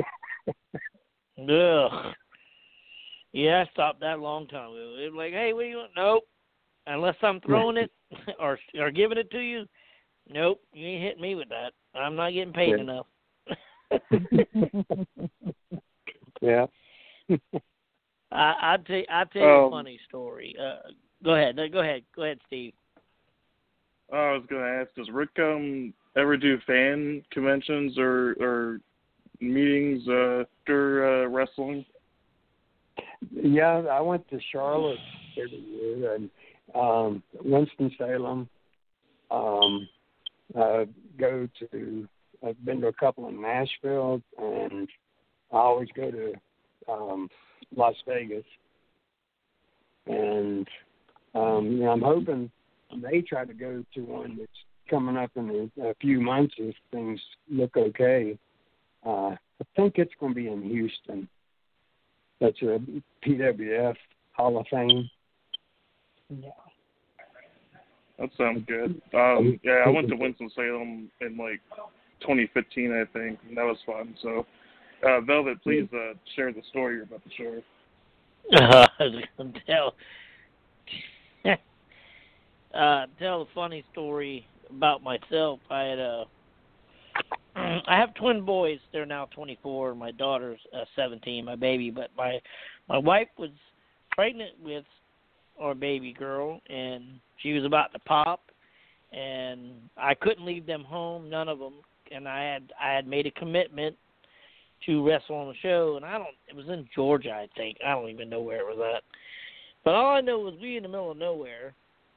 Ugh. Yeah, I stopped that a long time ago. It was like, hey, what do you want? Nope. Unless I'm throwing it or or giving it to you, nope, you ain't hitting me with that. I'm not getting paid yeah. enough. yeah. I, I'll tell you, I'll tell you Um, a funny story. Uh, go ahead. No, Go ahead. Go ahead, Steve. I was going to ask, does Rick um, ever do fan conventions or, or meetings uh, after uh, wrestling? Yeah, I went to Charlotte every year and um, Winston-Salem. Um, uh, go to, I've been to a couple in Nashville, and I always go to um, Las Vegas. And um, you know, I'm hoping they try to go to one that's coming up in a, a few months if things look okay. Uh, I think it's going to be in Houston. That's a P W F Hall of Fame. Yeah. That sounds good. Um, yeah, I went to Winston-Salem in like twenty fifteen, I think, and that was fun. So, uh, Velvet, please uh, share the story you're about to share. Uh, tell, uh, tell a funny story about myself. I had a, I have twin boys. They're now twenty-four. My daughter's uh, seventeen, my baby. But my, my wife was pregnant with our baby girl, and she was about to pop, and I couldn't leave them home, none of them. And I had I had made a commitment to wrestle on the show, and I don't. It was in Georgia, I think. I don't even know where it was at. But all I know was we in the middle of nowhere,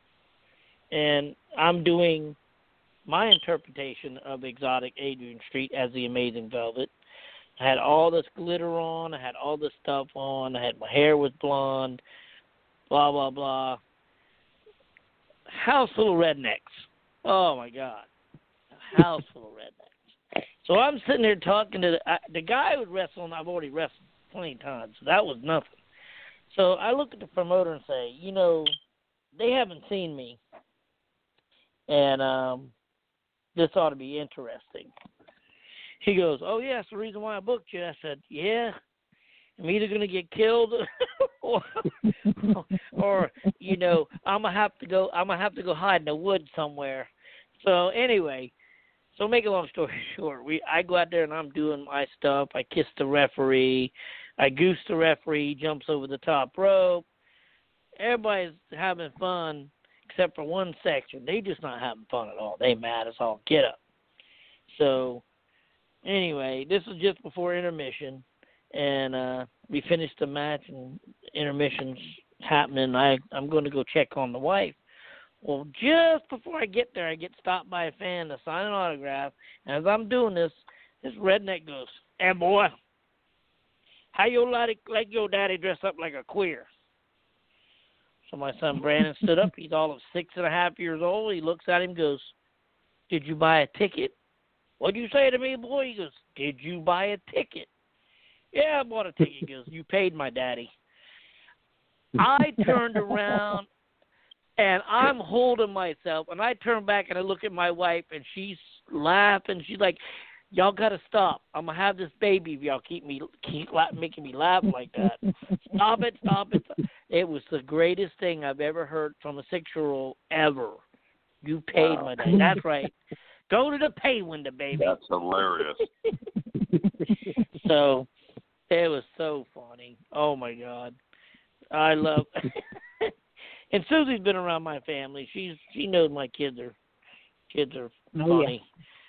and I'm doing my interpretation of Exotic Adrian Street as the Amazing Velvet. I had all this glitter on. I had all this stuff on. I had my hair was blonde. Blah blah blah. House full of rednecks. Oh my God, a house full of rednecks. So I'm sitting there talking to the, I, the guy who was wrestling. I've already wrestled plenty of times, so that was nothing. So I look at the promoter and say, you know, they haven't seen me, and um, this ought to be interesting. He goes, oh, yeah, that's the reason why I booked you. I said, yeah, I'm either going to get killed or, or, you know, I'm going to have to go, I'm going to have to go hide in the woods somewhere. So anyway, so make a long story short, we I go out there and I'm doing my stuff. I kiss the referee. I goose the referee. He jumps over the top rope. Everybody's having fun except for one section. They just not having fun at all. They mad as all get up. So anyway, this was just before intermission, and uh, we finished the match, and intermission's happening. I, I'm going to go check on the wife. Well, just before I get there, I get stopped by a fan to sign an autograph, and as I'm doing this, this redneck goes, hey, boy, how you like, like your daddy dress up like a queer? So my son Brandon stood up. He's all of six and a half years old. He looks at him and goes, did you buy a ticket? What'd you say to me, boy? He goes, did you buy a ticket? Yeah, I bought a ticket. He goes, you paid my daddy. I turned around, and I'm holding myself, and I turn back, and I look at my wife, and she's laughing. She's like, y'all got to stop. I'm going to have this baby if y'all keep me keep la- making me laugh like that. Stop it, stop it. It was the greatest thing I've ever heard from a six-year-old ever. You paid Wow. my daddy. That's right. Go to the pay window, baby. That's hilarious. So it was so funny. Oh, my God. I love and Susie's been around my family. She's she knows my kids are kids are Oh, funny.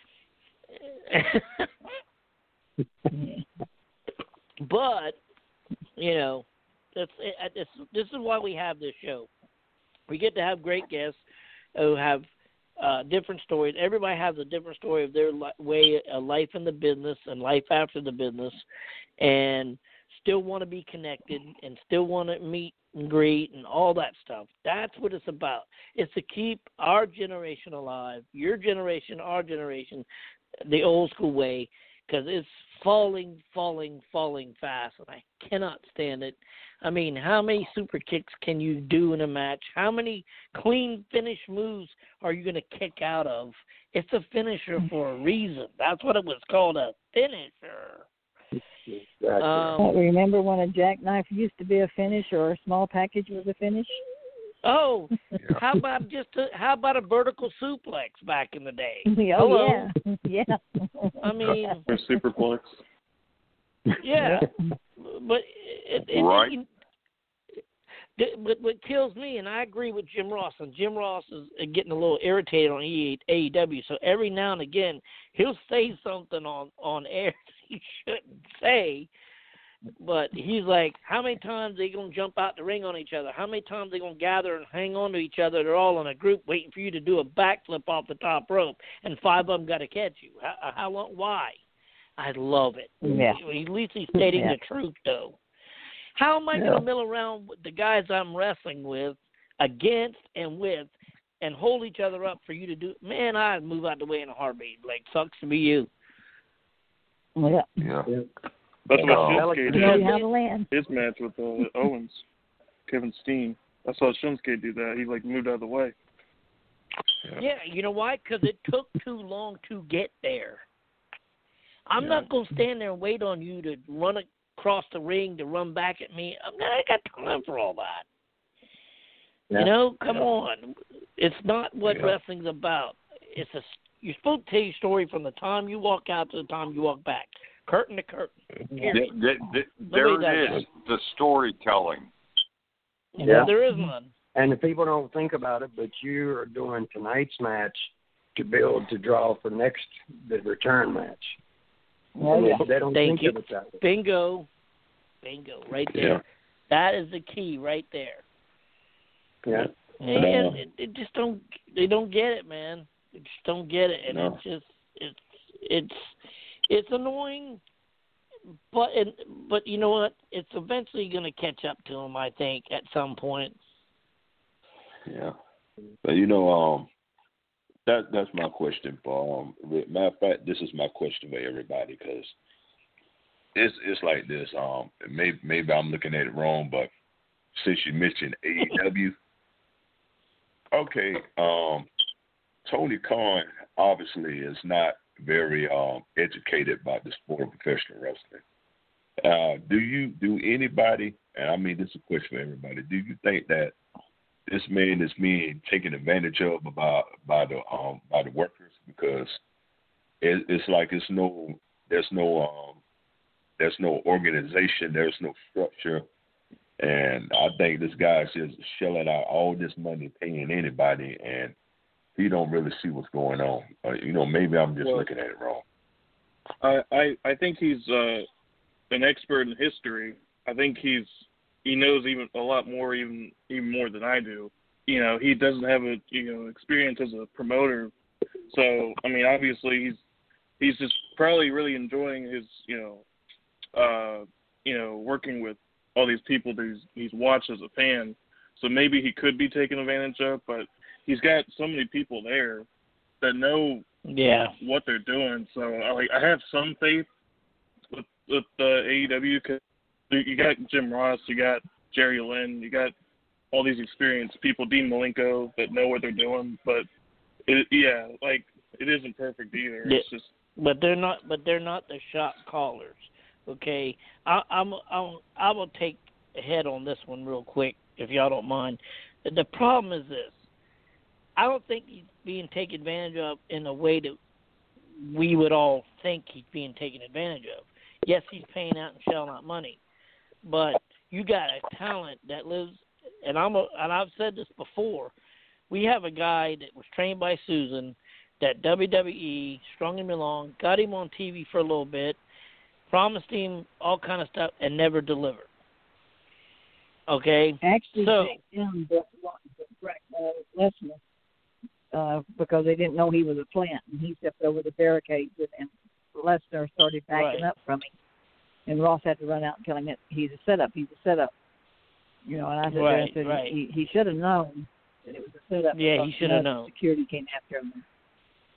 yeah. But you know, that's this. This is why we have this show. We get to have great guests who have uh, different stories. Everybody has a different story of their li- way, uh, life in the business and life after the business, and still want to be connected and still want to meet and greet and all that stuff. That's what it's about. It's to keep our generation alive, your generation, our generation, the old school way, because it's falling, falling, falling fast, and I cannot stand it. I mean, how many super kicks can you do in a match? How many clean finish moves are you going to kick out of? It's a finisher for a reason. That's what it was called, a finisher. Exactly. Um, Remember when a jackknife used to be a finish, or a small package was a finish? Oh, Yeah. how about just a, how about a vertical suplex back in the day? Oh, Hello. yeah. Yeah. I mean, Or superplex. yeah, but it, it, Right. it, it, but what kills me, and I agree with Jim Ross, and Jim Ross is getting a little irritated on A E W. So every now and again, he'll say something on on air that he shouldn't say. But he's like, how many times are they going to jump out the ring on each other? How many times are they going to gather and hang on to each other? They're all in a group waiting for you to do a backflip off the top rope, and five of them got to catch you. How, how long? Why? I love it. Yeah. At least he's stating Yeah. the truth, though. How am I Yeah. going to mill around with the guys I'm wrestling with, against and with, and hold each other up for you to do? Man, I'd move out the way in a heartbeat. Like, sucks to be you. Yeah. Yeah. Yeah. That's what Oh. Shinsuke You know did. how to land. His match with uh, Owens, Kevin Steen. I saw Shinsuke do that. He like moved out of the way. Yeah, you know why? Because it took too long to get there. I'm Yeah. not going to stand there and wait on you to run across the ring to run back at me. I'm not, I got time for all that. Yeah. You know, come Yeah. on. It's not what Yeah. wrestling's about. It's a, you're supposed to tell your story from the time you walk out to the time you walk back. Curtain to curtain. Period. Th- th- th- Nobody there it does is, the storytelling. You Yeah. know, there is none. And the people don't think about it, but you are doing tonight's match to build to draw for next the return match. Oh, And yeah. they, they don't Thank think you. of it that way. Bingo. Bingo. Right there. Yeah. That is the key right there. Yeah. And No. it, it just don't they don't get it, man. They just don't get it, and No. it's just it's it's it's annoying. But and, but you know what? It's eventually going to catch up to them, I think, at some point. Yeah. But you know, um, that that's my question. For um, matter of fact, this is my question for everybody because it's it's like this. Um, maybe maybe I'm looking at it wrong, but since you mentioned A E W, okay, um, Tony Khan obviously is not very um educated about the sport of professional wrestling. Uh, do you do anybody? And I mean, this is a question for everybody. Do you think that this man is being taken advantage of by by the um by the workers because it, it's like it's no there's no um there's no organization, there's no structure, and I think this guy's just shelling out all this money paying anybody, and he don't really see what's going on. Uh, you know, maybe I'm just Well, looking at it wrong. I, I I think he's uh, an expert in history. I think he's he knows even a lot more, even even more than I do. You know, he doesn't have a you know experience as a promoter, so I mean, obviously he's he's just probably really enjoying his you know uh, you know working with all these people that he's he's watched as a fan. So maybe he could be taken advantage of, but he's got so many people there that know Yeah. what they're doing. So I like I have some faith with with the A E W because you got Jim Ross, you got Jerry Lynn, you got all these experienced people, Dean Malenko, that know what they're doing. But it, yeah, like it isn't perfect either. Yeah. It's just But they're not. But they're not the shot callers. Okay, I, I'm. I'm. I will take ahead on this one real quick, if y'all don't mind. The problem is this: I don't think he's being taken advantage of in a way that we would all think he's being taken advantage of. Yes, he's paying out and shelling out money, but you got a talent that lives. And I'm. A, and I've said this before. We have a guy that was trained by Susan. That W W E strung him along, got him on T V for a little bit, promised him all kind of stuff, and never delivered. Okay? Actually, So- they down the, the uh, Lesnar uh, because they didn't know he was a plant, and he stepped over the barricades, and Lesnar started backing Right. up from him. And Ross had to run out and tell him that he's a setup. He's a setup. You know, and I said, there, Right, I said right. he, he should have known that it was a setup. Yeah, because he should have the known. Security came after him.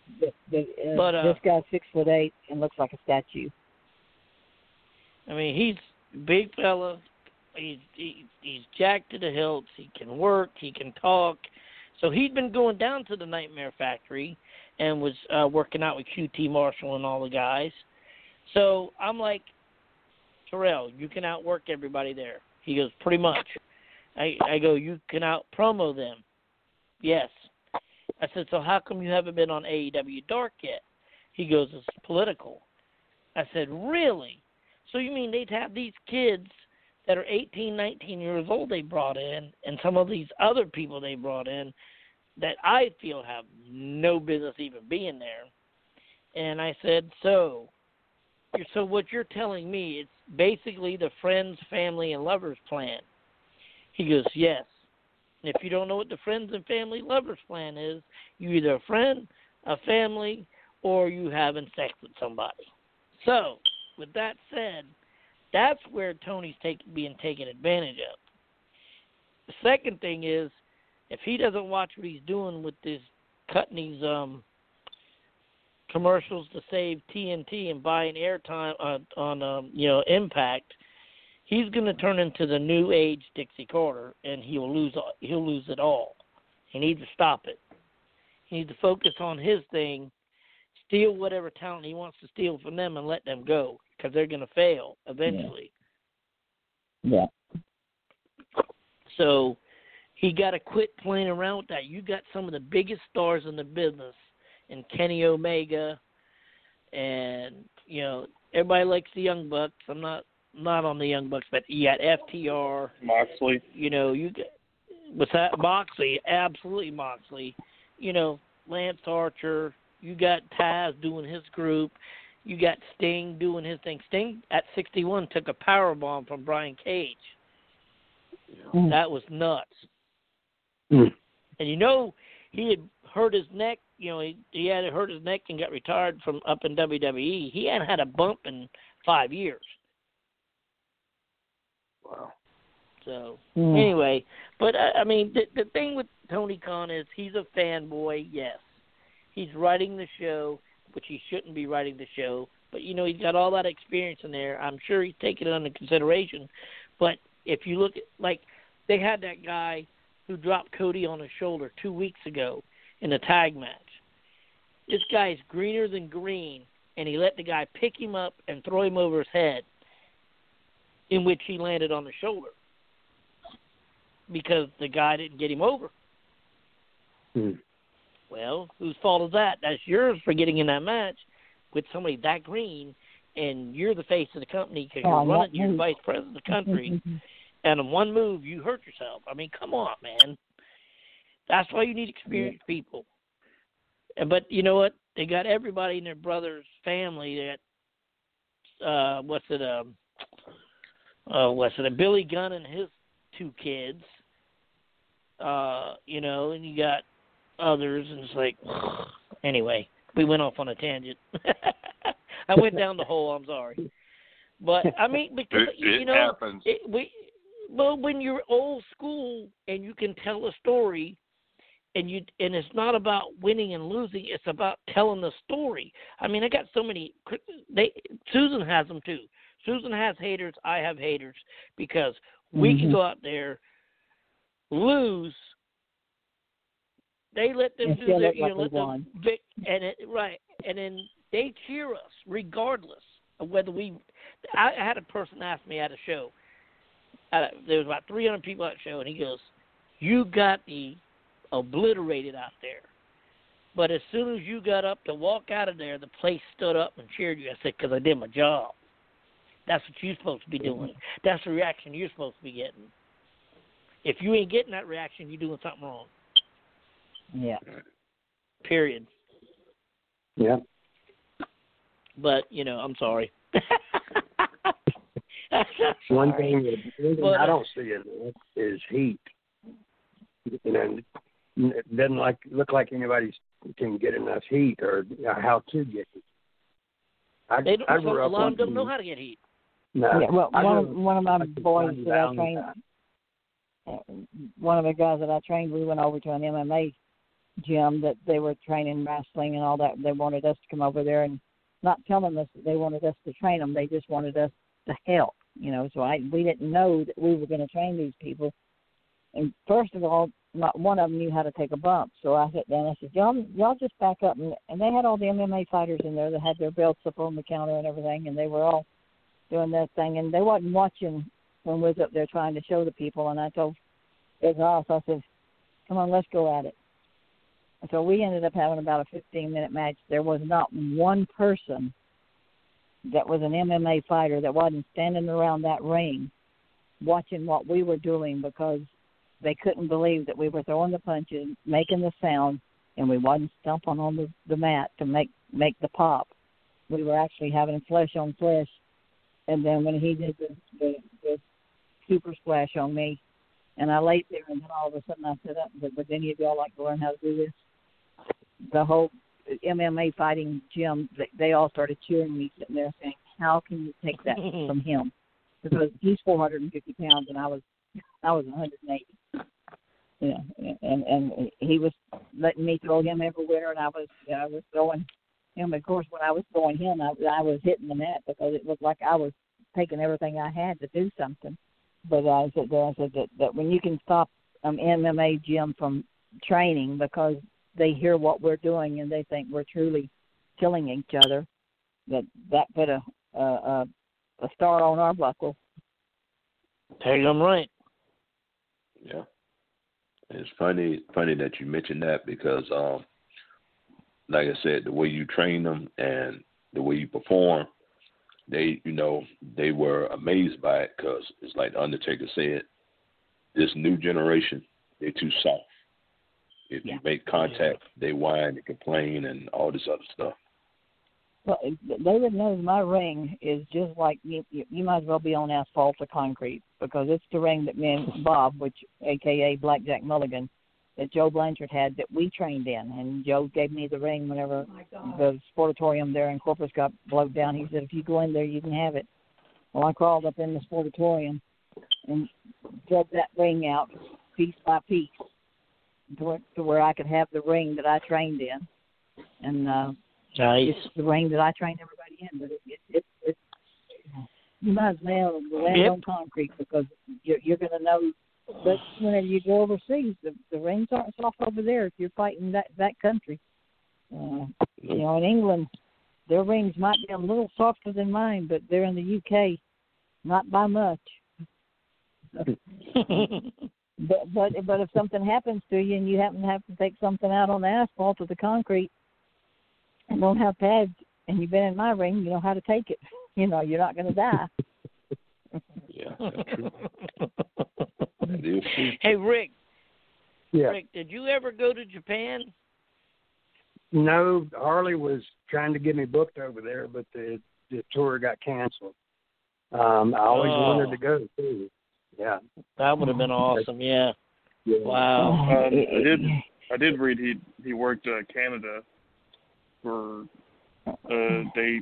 But, but, uh, But, uh, this guy's six foot eight and looks like a statue. I mean, he's a big fella. He's he, he's jacked to the hilts. He can work. He can talk. So he'd been going down to the Nightmare Factory and was uh, working out with Q T Marshall and all the guys. So I'm like, Terrell, you can outwork everybody there. He goes, pretty much. I, I go, you can out-promo them. Yes. I said, so how come you haven't been on A E W Dark yet? He goes, it's political. I said, really? So you mean they'd have these kids that are eighteen, nineteen years old they brought in, and some of these other people they brought in that I feel have no business even being there. And I said, so, so what you're telling me, it's basically the friends, family, and lovers plan. He goes, yes. And if you don't know what the friends and family lovers plan is, you're either a friend, a family, or you having sex with somebody. So, with that said, that's where Tony's take, being taken advantage of. The second thing is, if he doesn't watch what he's doing with this, cutting these um, commercials to save T N T and buying airtime on, on um, you know, Impact, he's going to turn into the new age Dixie Carter, and he'll lose. He'll lose it all. He needs to stop it. He needs to focus on his thing, steal whatever talent he wants to steal from them, and let them go, because they're going to fail eventually. Yeah. So he got to quit playing around with that. You got some of the biggest stars in the business, and Kenny Omega, and you know everybody likes the Young Bucks. I'm not not on the Young Bucks, but you got F T R, Moxley. You know you got what's that? Moxley, absolutely Moxley. You know Lance Archer. You got Taz doing his group. You got Sting doing his thing. Sting at sixty-one took a power bomb from Brian Cage. Mm. That was nuts. Mm. And you know, he had hurt his neck. You know, he, he had hurt his neck and got retired from up in W W E. He hadn't had a bump in five years. Wow. So, Mm. anyway, but, uh, I mean, the, the thing with Tony Khan is he's a fanboy, yes. He's writing the show, which he shouldn't be writing the show. But, you know, he's got all that experience in there. I'm sure he's taking it under consideration. But if you look at, like, they had that guy who dropped Cody on his shoulder two weeks ago in a tag match. This guy's greener than green, and he let the guy pick him up and throw him over his head, in which he landed on the shoulder because the guy didn't get him over. Hmm. Well, whose fault is that? That's yours for getting in that match with somebody that green, and you're the face of the company because you're Oh, running, that you're the move. vice president of the country, and in one move, you hurt yourself. I mean, come on, man. That's why you need experienced yeah. people. And But you know what? They got everybody in their brother's family that, uh, what's it, um, uh, what's it, Billy Gunn and his two kids, uh, you know, and you got others, and it's like, anyway, we went off on a tangent. I went down the hole, I'm sorry. But, I mean, because, it, it you know, happens. It, we, well, when you're old school and you can tell a story, and you and it's not about winning and losing, it's about telling the story. I mean, I got so many, they Susan has them too. Susan has haters, I have haters, because we mm-hmm. can go out there, lose, they let them and do their, you like know, let them, vic, and it, right, and then they cheer us regardless of whether we. I, I had a person ask me at a show. At a, there was about three hundred people at the show, and he goes, "You got me obliterated out there, but as soon as you got up to walk out of there, the place stood up and cheered you." I said, "Because I did my job. That's what you're supposed to be doing. That's the reaction you're supposed to be getting. If you ain't getting that reaction, you're doing something wrong." Yeah. Period. Yeah. But, you know, I'm sorry. I'm One sorry. thing, that, one thing But, I don't see enough is heat. You know, it doesn't like look like anybody can get enough heat or how to get heat. I, they don't, I so grew a up lot of them watching- don't know how to get heat. No, Yeah, well, I one, grew up one of my watching boys Johnny that I trained, Valentine. uh, one of the guys that I trained, we went over to an M M A gym that they were training wrestling and all that. They wanted us to come over there and not telling us that they wanted us to train them. They just wanted us to help, you know. So I we didn't know that we were going to train these people. And first of all, not one of them knew how to take a bump. So I sat down and I said, y'all, y'all just back up. And, and they had all the M M A fighters in there that had their belts up on the counter and everything, and they were all doing that thing. And they wasn't watching when we was up there trying to show the people. And I told Big Ross, I said, come on, let's go at it. And so we ended up having about a fifteen-minute match. There was not one person that was an M M A fighter that wasn't standing around that ring watching what we were doing, because they couldn't believe that we were throwing the punches, making the sound, and we wasn't stomping on the, the mat to make, make the pop. We were actually having flesh on flesh. And then when he did the, the, the super splash on me, and I laid there, and then all of a sudden I said, up, but would any of y'all like to learn how to do this? The whole M M A fighting gym, they, they all started cheering me, sitting there saying, how can you take that from him? Because he's four hundred fifty pounds, and I was I was one hundred eighty. You know, and and he was letting me throw him everywhere, and I was I was throwing him. Of course, when I was throwing him, I, I was hitting the net because it looked like I was taking everything I had to do something. But I said, I said that, that when you can stop an M M A gym from training because they hear what we're doing and they think we're truly killing each other, that that put a a, a star on our buckle. Take them right. Yeah. It's funny funny that you mentioned that because, um, like I said, the way you train them and the way you perform, they, you know, they were amazed by it because it's like the Undertaker said, this new generation, they're too soft. If yeah. you make contact, they whine and complain and all this other stuff. Well, David knows my ring is just like, you, you might as well be on asphalt or concrete, because it's the ring that me and Bob, which a k a. Blackjack Mulligan, that Joe Blanchard had, that we trained in. And Joe gave me the ring whenever oh the sportatorium there in Corpus got blowed down. He said, if you go in there, you can have it. Well, I crawled up in the sportatorium and drug that ring out piece by piece to, to where I could have the ring that I trained in. And uh, nice. It's the ring that I trained everybody in. But it, it, it, it, you might as well land yep. on concrete, because you're, you're going to know. But whenever you go overseas, the, the rings aren't soft over there if you're fighting that, that country. Uh, you know, in England, their rings might be a little softer than mine, but they're in the U K, not by much. but, but but if something happens to you and you happen to have to take something out on the asphalt or the concrete and don't have pads, and you've been in my ring, you know how to take it. You know, you're not going to die. Yeah, that's true. That is true. Hey, Rick. Yeah. Rick, did you ever go to Japan? No, Harley was trying to get me booked over there, but the the tour got canceled. Um, I always oh. wanted to go too. Yeah, that would have been awesome. Yeah. yeah. Wow. Um, I did. I did read he he worked uh, Canada for uh, they.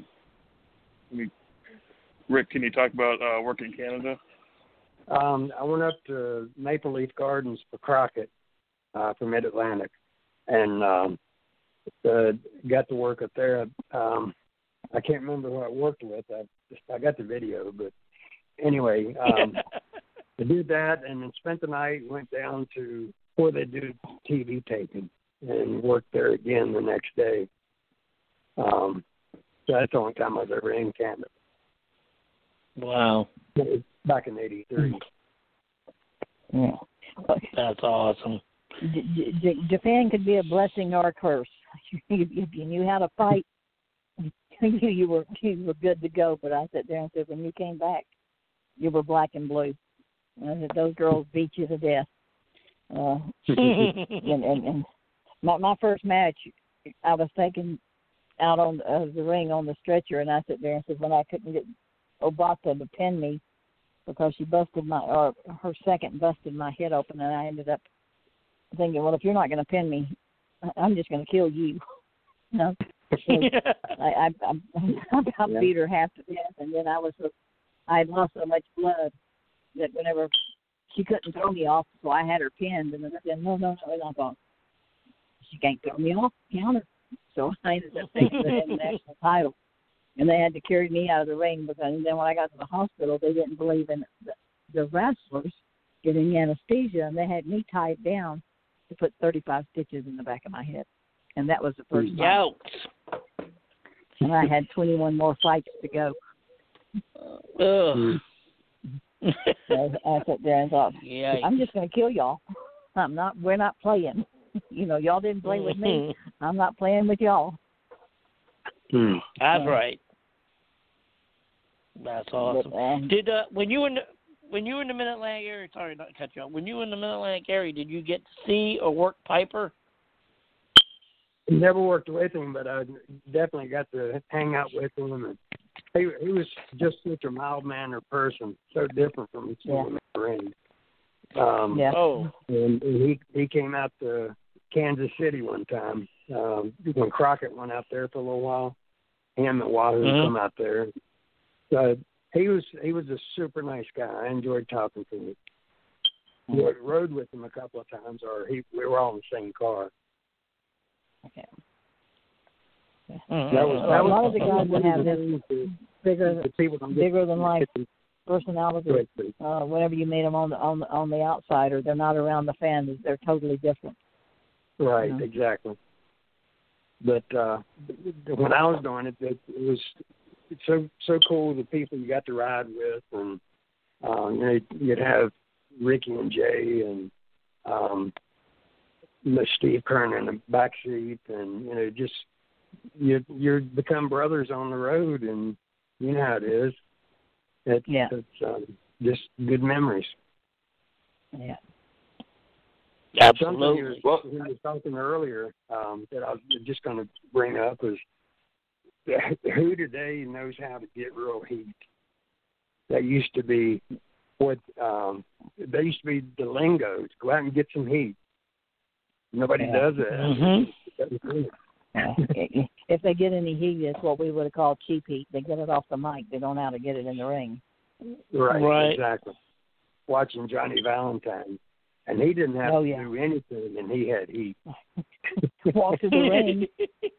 Rick, can you talk about uh, work in Canada? Um, I went up to Maple Leaf Gardens for Crockett uh, for Mid-Atlantic, and um, uh, got to work up there. Um, I can't remember who I worked with. I, just, I got the video, but anyway, um, I did that and then spent the night, went down to where they do T V taping, and worked there again the next day. Um, so that's the only time I was ever in Canada. Wow. Back in eighty-three. Yeah. That's awesome. J- J- Japan could be a blessing or a curse. If you knew how to fight, you, you were you were good to go. But I sat there and said, when you came back, you were black and blue. And I said, those girls beat you to death. Uh, and, and, and my, my first match, I was taken out on uh, the ring on the stretcher, and I sat there and said, when I couldn't get Obata to pin me because she busted my, or her second busted my head open, and I ended up thinking, well, if you're not going to pin me, I'm just going to kill you. You know, so I, I, I, I beat her half to death, and then I was, I had lost so much blood that whenever she couldn't throw me off, so I had her pinned, and then I said, no, no, no, we're not going. she can't throw me off the counter. So I ended up taking the national title. And they had to carry me out of the ring because and then when I got to the hospital, they didn't believe in the, the wrestlers getting anesthesia, and they had me tied down to put thirty-five stitches in the back of my head. And that was the first time. Yikes. And I had twenty-one more fights to go. Ugh. So I sat there and thought, Yikes. I'm just going to kill y'all. I'm not. We're not playing. You know, y'all didn't play with me. I'm not playing with y'all. Hmm. That's Yeah. right. That's awesome. But, um, Did uh, when you were in the, when you were in the Mid Atlantic area? Sorry, not to cut you off. When you were in the Mid Atlantic area, did you get to see or work Piper? Never worked with him, but I definitely got to hang out with him. And he he was just such a mild mannered person, so different from Yeah. him in the ring. Um, yeah. Oh. And, and he he came out to Kansas City one time um, when Crockett went out there for a little while. Him and Wahoo Mhm. come out there. So he was he was a super nice guy. I enjoyed talking to him. I rode with him a couple of times, or he we were all in the same car. Okay. Mhm. That was A that lot was of the guys that have this the, bigger, the people that bigger than life personality. Right, Uh, whenever you meet them on the on the, on the outside, or they're not around the fans, they're totally different. right, Yeah. exactly. But uh, when I was doing it, it, it was so so cool the people you got to ride with, and um, you know you'd have Ricky and Jay and um, Steve Kerner in the back seat, and you know just you you become brothers on the road, and you know how it is. It's, Yeah. it's um, just good memories. Yeah. Something he was, Absolutely. he was talking earlier um, that I was just going to bring up is who today knows how to get real heat? That used to be what um, that used to be the lingo. To go out and get some heat. Nobody Yeah. does that. Mhm. Yeah. If they get any heat, it's what we would have called cheap heat. They get it off the mic. They don't know how to get it in the ring. Right, Right. exactly. Watching Johnny Valentine, and he didn't have Oh, to yeah. do anything, and he had heat. Walk to the ring.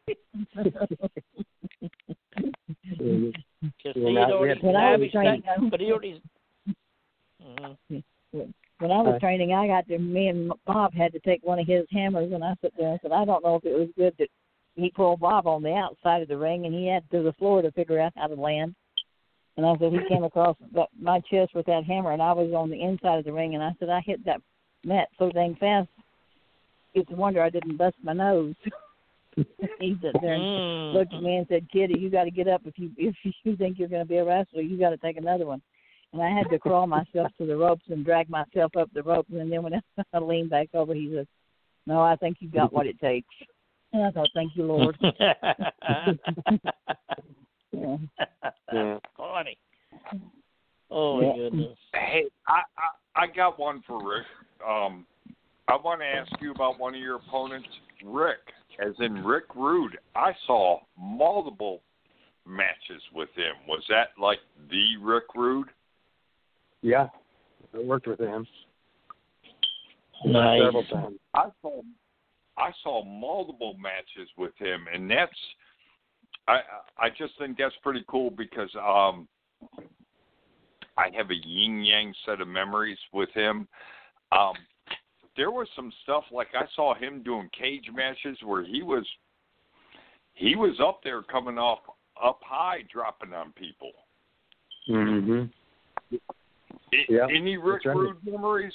Just Yeah, see not- it already when I was savage, training, that- but he already. Mhm. When I was Uh, training, I got there. Me and Bob had to take one of his hammers, and I sat there and said, I don't know if it was good that he pulled Bob on the outside of the ring, and he had to the floor to figure out how to land. And I said, he came across the, my chest with that hammer, and I was on the inside of the ring, and I said, I hit that mat so dang fast, it's a wonder I didn't bust my nose. He sat there and Mm. looked at me and said, Kitty, you got to get up. If you if you think you're going to be a wrestler, you got to take another one. And I had to crawl myself to the ropes and drag myself up the ropes. And then when I leaned back over, he said, no, I think you got what it takes. And I thought, thank you, Lord. Yeah. Yeah. Funny. Oh, my Yeah. goodness. Hey, I, I I got one for Rick. Um, I want to ask you about one of your opponents, Rick, as in Rick Rude. I saw multiple matches with him. Was that like the Rick Rude? Yeah, I worked with him Nice. several times. I saw I saw multiple matches with him, and that's I I just think that's pretty cool because um I have a yin yang set of memories with him. Um, there was some stuff like I saw him doing cage matches where he was he was up there coming off up high, dropping on people. Mm-hmm. I, Yeah, any Rick that's right. Rude memories?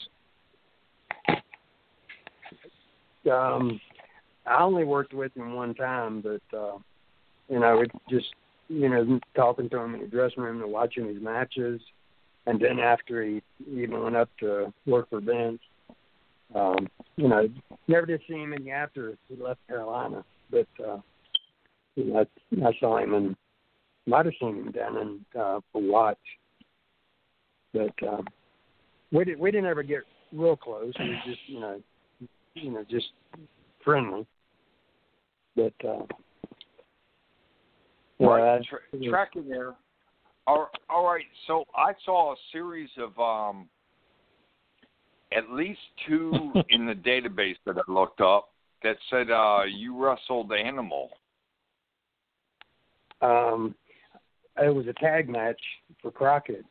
Um, I only worked with him one time, but uh, you know, it's just you know talking to him in the dressing room and watching his matches, and then after he even went up to work for Vince, um, you know, never did see him any after he left Carolina, but uh, you know, I, I saw him and might have seen him down in uh, for Watts, but um, we did we didn't ever get real close. We were just you know. you know, just friendly. But, uh, Right, yeah, tra- tracking there. All, all right, so I saw a series of um, at least two in the database that I looked up. that said uh, you wrestled Animal. Um, it was a tag match for Crockett.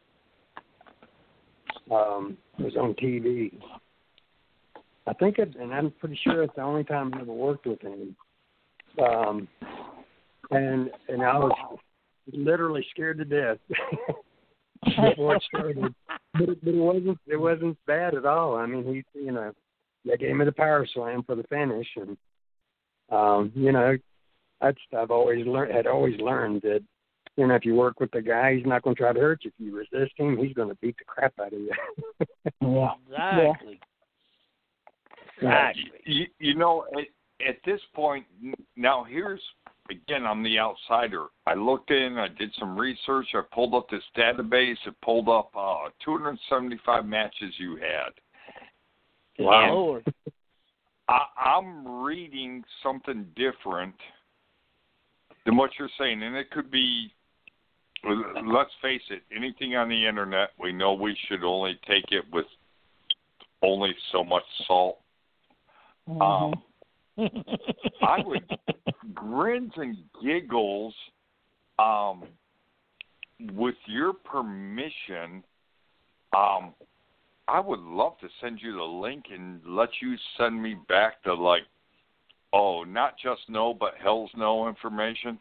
Um, it was on T V. I think, it, and I'm pretty sure it's the only time I ever worked with him. Um, and and I was literally scared to death before it started. But it, but it wasn't it wasn't bad at all. I mean, he you know they gave me the power slam for the finish, and um, you know that's I've always learned had always learned that you know if you work with the guy, he's not going to try to hurt you. If you resist him, he's going to beat the crap out of you. Yeah, Exactly. Exactly. You, you know, at, at this point, now here's, again, I'm the outsider. I looked in, I did some research, I pulled up this database, it pulled up uh, two hundred seventy-five matches you had. Wow. Lord. I, I'm reading something different than what you're saying, and it could be, let's face it, anything on the internet, we know we should only take it with only so much salt. Mm-hmm. Um, I would grins and giggles. Um, with your permission, um, I would love to send you the link and let you send me back the like, oh, not just no, but hell's no information.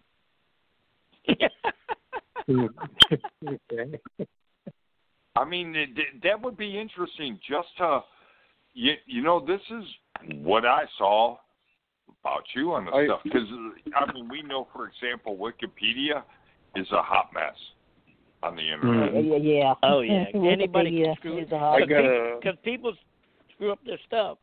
I mean, it, that would be interesting. Just to, you, you know, this is what I saw about you on the I, stuff. Because, I mean, we know, for example, Wikipedia is a hot mess on the internet. Yeah, yeah. Oh, yeah. Anybody can screw it I gotta, because people screw up their stuff.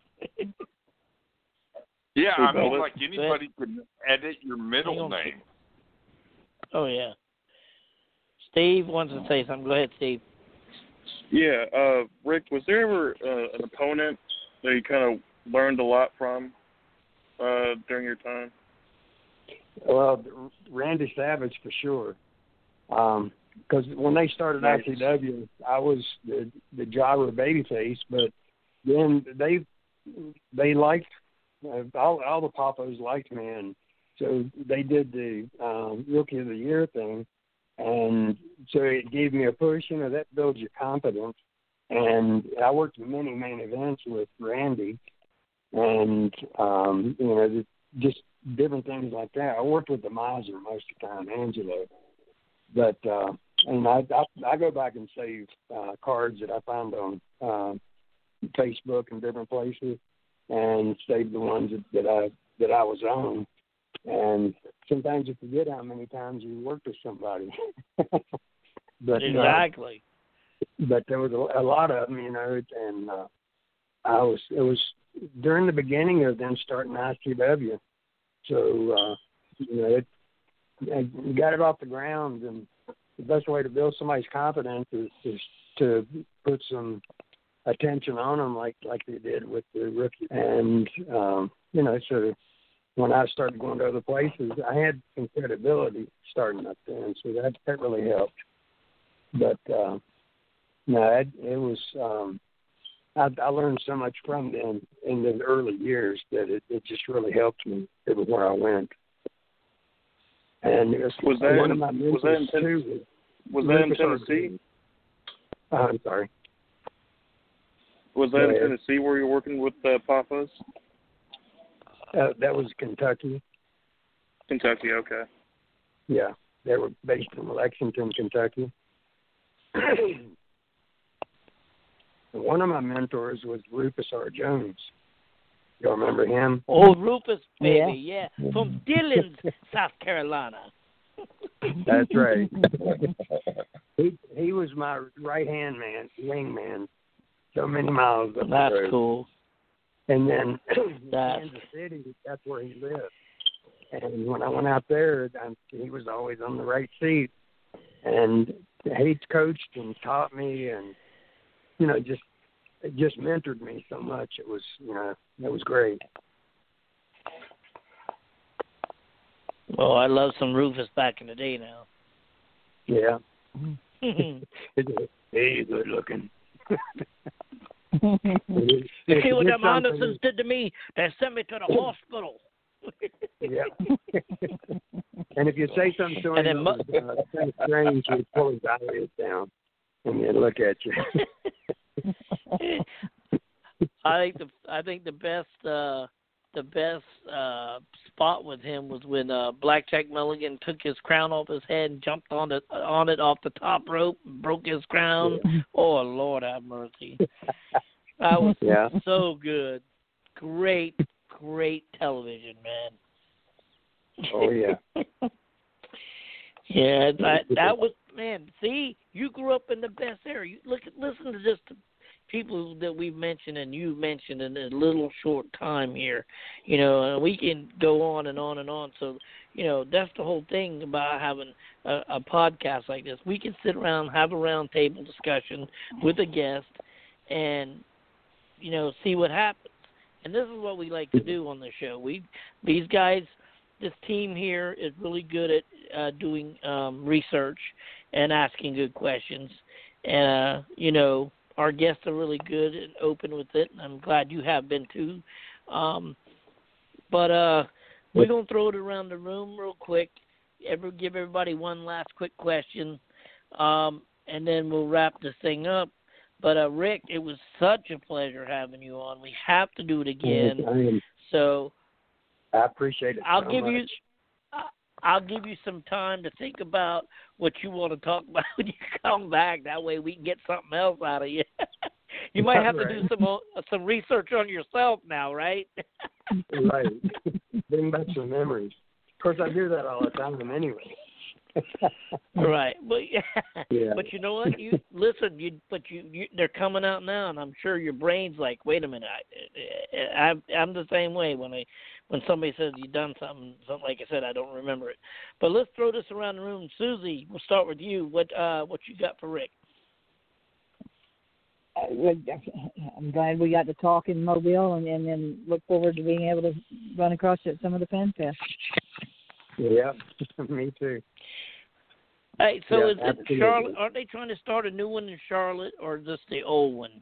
Yeah, I mean, like anybody can edit your middle name. Oh, yeah. Steve wants to say something. Go ahead, Steve. Yeah, uh, Rick, was there ever uh, an opponent that you kind of learned a lot from uh, during your time? Well, Randy Savage for sure. Because um, when they started nice. I C W, I was the the jobber babyface, but then they they liked uh, all all the Papos liked me, and so they did the um, Rookie of the Year thing, and so it gave me a push. You know, that builds your confidence. And I worked many main events with Randy, and um, you know, just different things like that. I worked with the Miser most of the time, Angelo, but uh, and I, I I go back and save uh, cards that I found on uh, Facebook and different places, and save the ones that, that I that I was on. And sometimes you forget how many times you worked with somebody. But exactly. Uh, but there was a, a lot of them, you know, and uh, I was it was during the beginning of them starting I C W. So, uh, you know, it, it got it off the ground, and the best way to build somebody's confidence is, is to put some attention on them like, like they did with the rookie. And, um, you know, so when I started going to other places, I had some credibility starting up there, and so that, that really helped. But, uh, no, it, it was um, I, I learned so much from them in the early years that it, it just really helped me everywhere I went. And it was, was that one in, of my was that in, too, was that in Tennessee? Uh, I'm sorry. Was that in Tennessee where you're working with uh, Papas? Uh, that was Kentucky. Kentucky, okay. Yeah, they were based in Lexington, Kentucky. One of my mentors was Rufus R. Jones. Y'all remember him? Oh, Rufus, baby, yeah. yeah. From Dillon, South Carolina. That's right. he he was my right-hand man, wingman, so many miles up That's the road. Cool. And then that's... Kansas City, that's where he lived. And when I went out there, I, he was always on the right seat. And he coached and taught me, and you know, just it just mentored me so much. It was, you know, it was great. Well, I love some Rufus back in the day now. Yeah. He's good looking. You see what that reconnaissance did to me, they sent me to the hospital. Yeah. And if you say something to him that was uh, kind of strange, he'd pull his eyelids down and he'd look at you. I think the I think the best uh, the best uh, spot with him was when uh, Blackjack Mulligan took his crown off his head and jumped on it on it off the top rope and broke his crown. Yeah. Oh Lord have mercy! That was yeah. so good. Great, great television, man. Oh yeah. Yeah, that that was man. See, you grew up in the best era. You look, listen to just the people that we've mentioned and you mentioned in a little short time here. You know, uh, we can go on and on and on. So, you know, that's the whole thing about having a, a podcast like this. We can sit around, have a round table discussion with a guest, and you know, see what happens. And this is what we like to do on the show. We these guys. This team here is really good at uh, doing um, research and asking good questions. And, uh, you know, our guests are really good and open with it, and I'm glad you have been too. Um, but uh, we're going to throw it around the room real quick, ever give everybody one last quick question, um, and then we'll wrap this thing up. But, uh, Rick, it was such a pleasure having you on. We have to do it again. So I appreciate it. I'll so give much. you. I'll give you some time to think about what you want to talk about when you come back. That way, we can get something else out of you. You might have right. to do some uh, some research on yourself now, right? Right. Bring back some memories. Of course, I do that all the time anyway. Right, but yeah. yeah, but you know what? You listen. You but you, you they're coming out now, and I'm sure your brain's like, wait a minute. I, I I'm the same way when I when somebody says you've done something. Something like I said, I don't remember it. But let's throw this around the room. Susie, we'll start with you. What uh what you got for Rick? I'm glad we got to talk in Mobile, and, and then look forward to being able to run across at some of the Pen Fest. Yeah, me too. Hey, so yeah, is it absolutely. Charlotte? Aren't they trying to start a new one in Charlotte, or just the old one?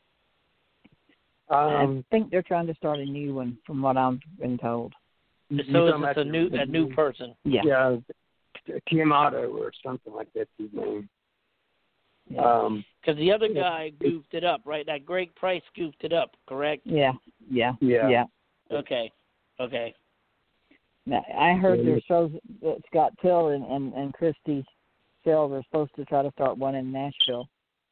Um, I think they're trying to start a new one, from what I've been told. So it's just a new a new person. Yeah. Yeah, Kim Otto or something like that's his name. Because yeah. um, the other guy goofed it up, right? That Greg Price goofed it up, correct? Yeah, yeah, yeah. yeah. Okay, okay. Now, I heard there's shows that Scott Till and, and, and Christy Sills are supposed to try to start one in Nashville.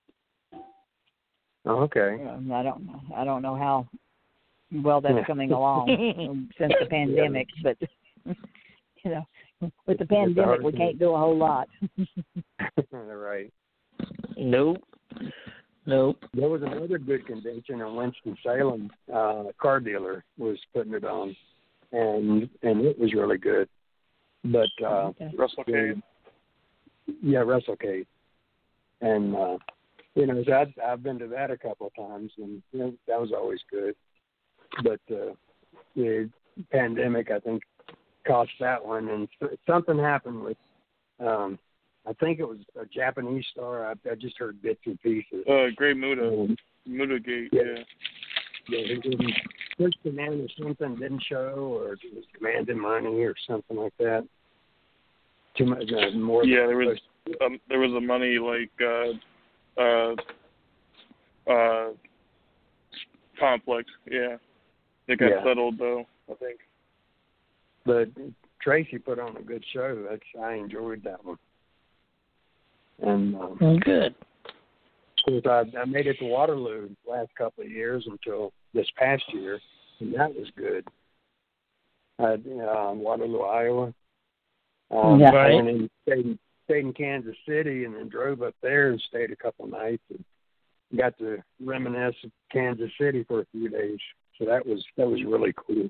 Okay. Um, I don't know. I don't know how well that's coming along since the pandemic, but you know, with the pandemic, we can't do a whole lot. Right. Nope. Nope. There was another good convention in Winston-Salem. Uh, a car dealer was putting it on, and and it was really good. But uh, okay. WrestleCade. Yeah, WrestleCade. And uh, you know, I've I've been to that a couple of times, and you know, that was always good. But uh, the pandemic, I think, cost that one, and something happened with. Um, I think it was a Japanese star. I, I just heard bits and pieces. Uh, Great Muta. Um, Muta Gate, yeah. yeah. Yeah, he didn't. First command or something didn't show, or was demanding money or something like that. Too much uh, more. Yeah, there was um, there was a money like uh, uh, uh, conflict. Yeah, it got yeah. settled though, I think. But Tracy put on a good show. That's I enjoyed that one. And um, well, good. Of course, I, I made it to Waterloo the last couple of years until this past year, and that was good. I, uh, Waterloo, Iowa. Um, yeah. I went and stayed in, stayed in Kansas City, and then drove up there and stayed a couple of nights, and got to reminisce of Kansas City for a few days. So that was that was really cool.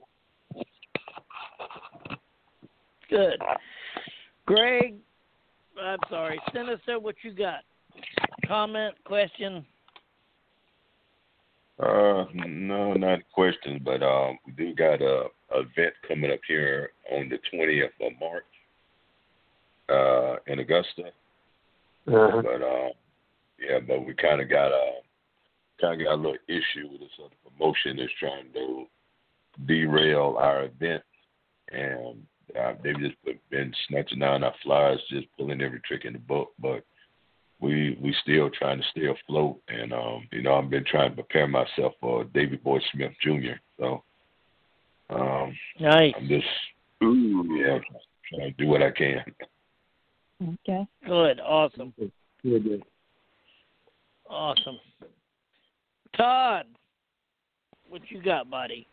Good. Greg, I'm sorry. Sinister, what you got? Comment, question? Uh, no, not questions, but um, we do got a, a event coming up here on the twentieth of March uh, in Augusta. Uh-huh. But uh, yeah, but we kind of got a kind of got a little issue with this other promotion that's trying to derail our event, and uh, they've just been snatching down our flyers, just pulling every trick in the book. But we we still trying to stay afloat, and um, you know, I've been trying to prepare myself for Davey Boy Smith Junior So um, nice. I'm just yeah, trying to do what I can. Okay. Good. Awesome. Good, good. Awesome. Todd, what you got, buddy?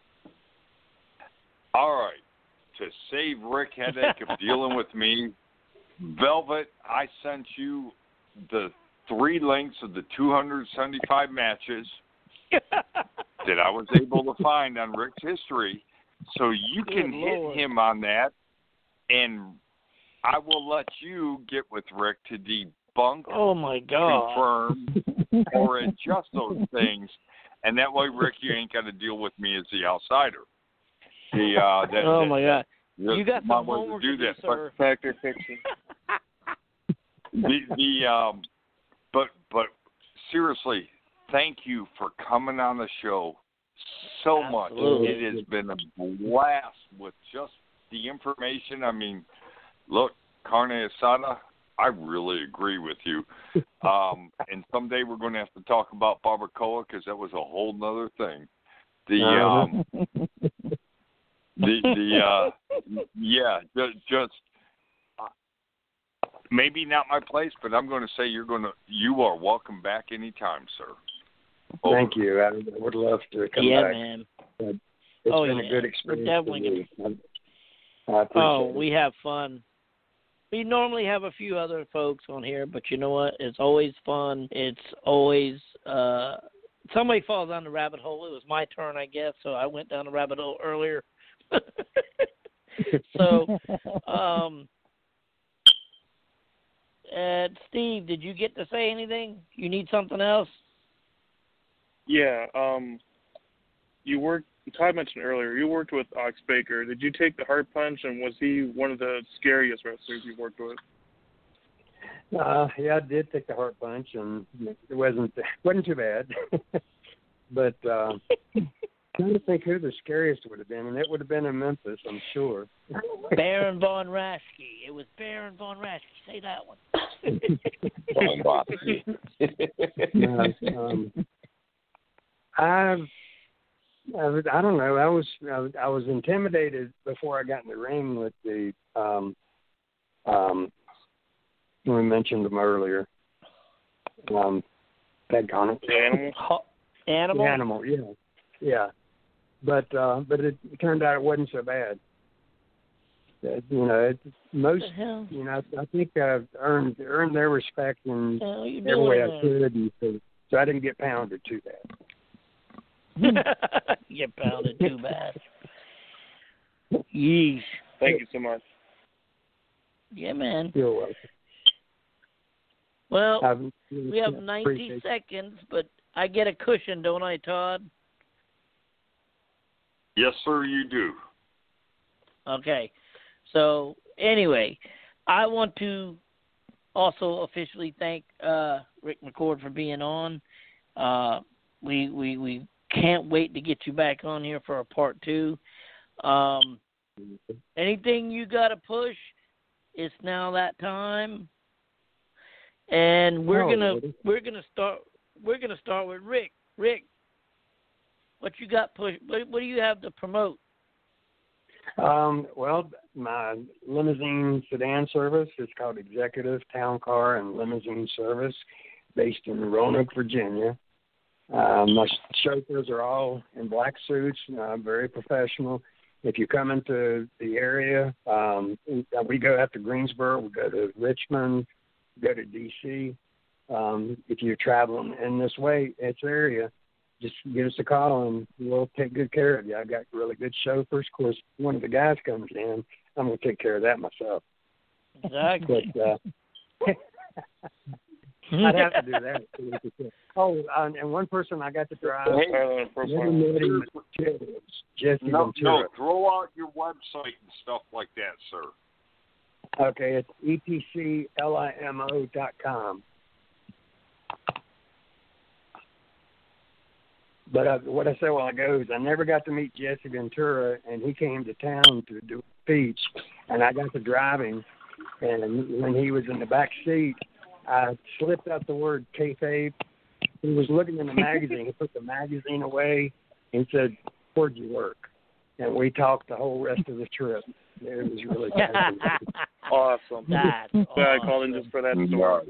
All right. To save Rick headache of dealing with me, Velvet, I sent you the three links of the two hundred seventy-five matches that I was able to find on Rick's history. So you can Good hit Lord. him on that, and I will let you get with Rick to debunk, Oh, my God. confirm, or adjust those things. And that way, Rick, you ain't got to deal with me as the outsider. The, uh, that, Oh, that, my God. that, You got my some way to homework do to do, that. But sir. Fact or fiction? the, the um, but but seriously, thank you for coming on the show so Absolutely. much. It has been a blast with just the information. I mean, look, carne asada, I really agree with you. Um, and someday we're going to have to talk about barbacoa because that was a whole nother thing. The um, the the uh, yeah, just, just uh, maybe not my place, but I'm going to say you're going to you are welcome back anytime, sir. Over. Thank you. I would love to come Yeah, back. man. It's Oh, been yeah. a good We're experience. definitely for me. I I appreciate Oh, it. we have fun. We normally have a few other folks on here, but you know what? It's always fun. It's always uh somebody falls down the rabbit hole. It was my turn, I guess, so I went down the rabbit hole earlier. so, um, and Steve, did you get to say anything? You need something else? Yeah. Um, you worked. Todd mentioned earlier you worked with Ox Baker. Did you take the hard punch, and was he one of the scariest wrestlers you worked with? Uh, yeah, I did take the heart punch, and it wasn't wasn't too bad. but uh, trying to think who the scariest would have been, and it would have been in Memphis, I'm sure. Baron Von Raschke. It was Baron Von Raschke. Say that one. Long box. uh, um, I, I, was- I don't know. I was I, I was intimidated before I got in the ring with the um, um, we mentioned them earlier. Um, Pegonic. The animal. Ho- Animal? The animal, yeah, yeah. But uh, but it, it turned out it wasn't so bad. Uh, you know, it, most What the hell? you know, I think I've earned earned their respect in What the hell are you every doing way I there? could, and so, so I didn't get pounded too bad. You pounded too bad. Yeesh. Thank you so much. Yeah, man. You're welcome. Well, I've- we have ninety appreciate- seconds, but I get a cushion, don't I, Todd? Yes, sir, you do. Okay. So, anyway, I want to also officially thank uh, Rick McCord for being on. Uh, we, we, we can't wait to get you back on here for a part two. Um, anything you got to push, it's now that time. And we're Oh, gonna Lordy. we're gonna start we're gonna start with Rick. Rick, what you got push? What, what do you have to promote? Um, well, my limousine sedan service is called Executive Town Car and Limousine Service, based in Roanoke, Virginia. Um, my chauffeurs are all in black suits, uh, very professional. If you come into the area, um, we go out to Greensboro, we go to Richmond, go to D C. Um, if you're traveling in this way, it's area, just give us a call and we'll take good care of you. I've got really good chauffeurs. Of course, one of the guys comes in, I'm going to take care of that myself. Exactly. But uh, I'd have to do that. Oh, uh, and one person I got to drive. Hey, Tyler, first Never one. met him, Jesse No, Ventura. no, throw out your website and stuff like that, sir. Okay, it's E P C L I M O dot com. But uh, what I said a while ago is I never got to meet Jesse Ventura, and he came to town to do a speech, and I got to drive him. And when he was in the back seat, I slipped out the word kayfabe. He was looking in the magazine. He put the magazine away and said, "Where'd you work?" And we talked the whole rest of the trip. It was really fascinating. Awesome. That's Yeah, I awesome. called in just for that story.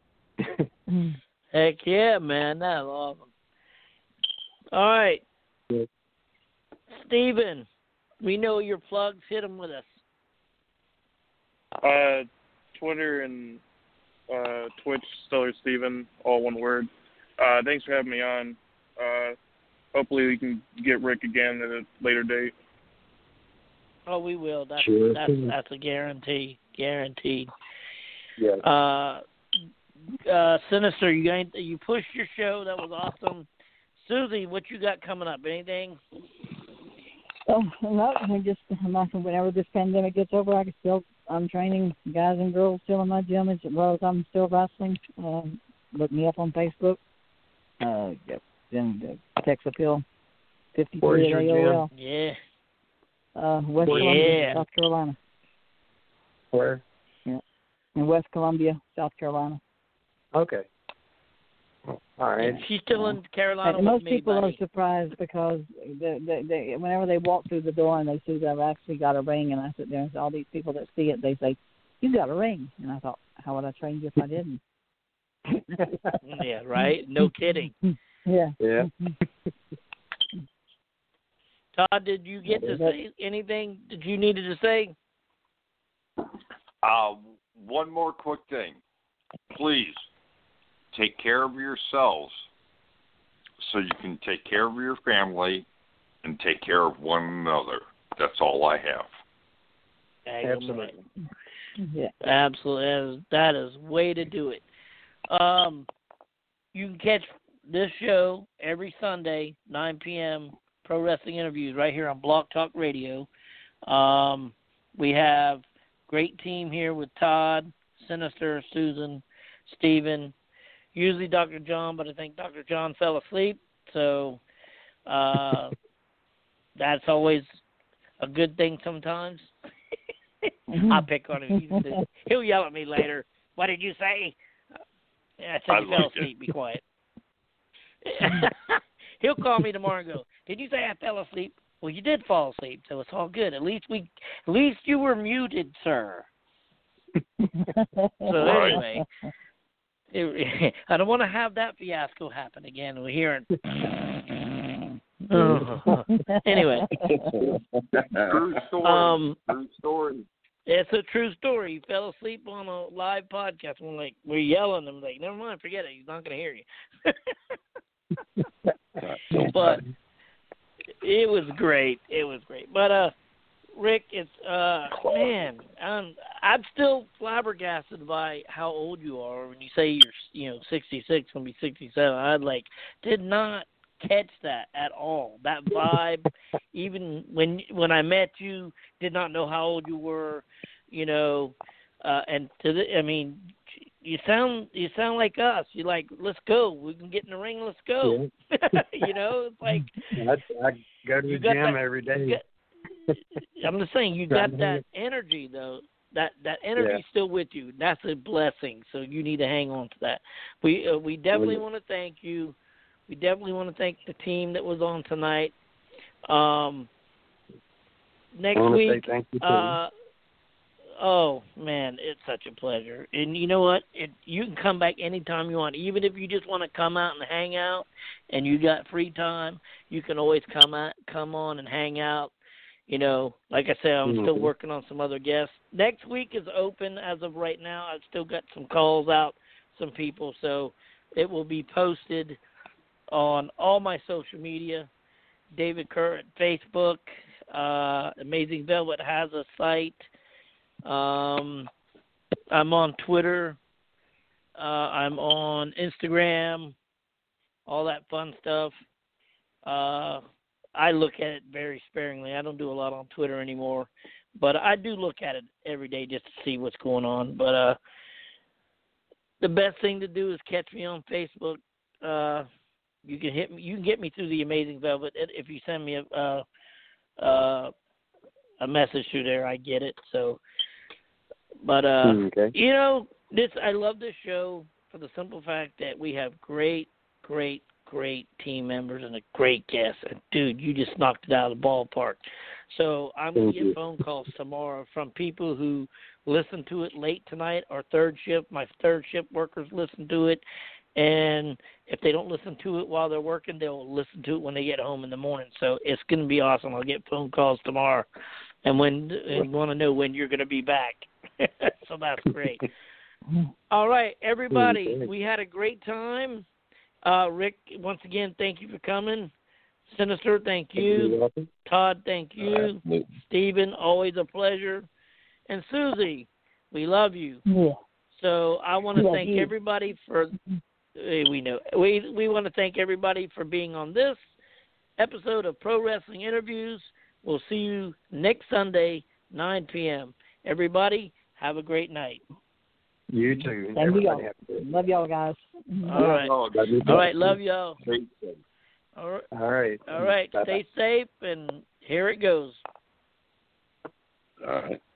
Heck yeah, man. That's awesome. All right. Yeah. Steven, we know your plugs. Hit them with us. Uh, Twitter and uh, Twitch, Stellar Steven, all one word. Uh, thanks for having me on. Uh, hopefully we can get Rick again at a later date. Oh, we will. That's Sure. that's that's a guarantee. Guaranteed. Yeah. Uh, uh, Sinister, you ain't, you pushed your show. That was awesome. Susie, what you got coming up? Anything? Oh, no, we just, whenever this pandemic gets over, I can still, I'm training guys and girls still in my gym as well as I'm still wrestling. Um, look me up on Facebook. Uh, yep. Then the Tex Appeal Where's fifty-three your at gym? A O L. Yeah. Uh, West Yeah. Columbia, South Carolina. Where? In West Columbia, South Carolina. Okay. All right. She's still in Carolina And with most me, people buddy. are surprised because they, they, they, whenever they walk through the door and they see that I've actually got a ring, and I sit there and all these people that see it, they say, "You got a ring," and I thought, "How would I train you if I didn't?" Yeah, right? No kidding. Yeah. Yeah. Todd, did you get to say anything that you needed to say? Uh, one more quick thing. Please take care of yourselves so you can take care of your family and take care of one another. That's all I have. Absolutely. Yeah. Absolutely. That is, that is way to do it. Um, you can catch this show every Sunday, nine p.m., Pro Wrestling Interviews, right here on Blog Talk Radio. Um, we have great team here with Todd, Sinister, Susan, Steven, usually Doctor John, but I think Doctor John fell asleep, so uh, that's always a good thing sometimes. I'll pick on him. He's, he'll yell at me later. What did you say? Yeah, I said I you fell like it. asleep. Be quiet. He'll call me tomorrow and go, "Did you say I fell asleep?" Well, you did fall asleep, so it's all good. At least we, at least you were muted, sir. So anyway, it, I don't want to have that fiasco happen again. We're hearing. Anyway, True story. um, True story. it's a true story. He fell asleep on a live podcast. We're like, we're yelling. I'm like, never mind, forget it. He's not going to hear you. But it was great. It was great. But uh, Rick, it's uh, man, I'm I'm still flabbergasted by how old you are when you say you're you know sixty-six, gonna be sixty-seven. I like did not catch that at all. That vibe, even when when I met you, did not know how old you were. You know, uh, and to the, I mean. You sound you sound like us. You're like, let's go. We can get in the ring. Let's go. Yeah. You know, it's like I, I go to the gym that, every day. Got, I'm just saying, you got that energy though. That that energy's yeah. still with you. That's a blessing. So you need to hang on to that. We uh, we definitely yeah. want to thank you. We definitely want to thank the team that was on tonight. Um, next I week. Say thank you uh, Oh, man, it's such a pleasure. And you know what? It, you can come back anytime you want. Even if you just want to come out and hang out and you got free time, you can always come out, come on and hang out. You know, like I said, I'm mm-hmm. still working on some other guests. Next week is open as of right now. I've still got some calls out, some people. So it will be posted on all my social media. David Kerr at Facebook. Uh, Amazing Velvet has a site. Um, I'm on Twitter. Uh, I'm on Instagram. All that fun stuff. Uh, I look at it very sparingly. I don't do a lot on Twitter anymore, but I do look at it every day just to see what's going on. But uh, the best thing to do is catch me on Facebook. Uh, you can hit me. You can get me through the Amazing Velvet if you send me a uh, uh, a message through there. I get it. So, but uh, okay. you know, this I love this show for the simple fact that we have great, great, great team members and a great guest. And dude, you just knocked it out of the ballpark. So I'm going to get phone calls tomorrow from people who listen to it late tonight or third shift. My third shift workers listen to it. And if they don't listen to it while they're working, they'll listen to it when they get home in the morning. So it's going to be awesome. I'll get phone calls tomorrow and when and want to know when you're going to be back. So that's great. All right, everybody, we had a great time. Uh, Rick, once again, thank you for coming. Sinister, thank you. Todd, thank you. Right. Stephen, always a pleasure. And Susie, we love you. Yeah. So I want to Love thank you. everybody for eh, we know we we want to thank everybody for being on this episode of Pro Wrestling Interviews. We'll see you next Sunday, nine p.m. Everybody, have a great night. You too. Thank you all. Everybody have a good Love y'all guys. All right. Oh, All right, love y'all. Great. All right. All right. All right. Bye-bye. Stay safe, and here it goes. All right.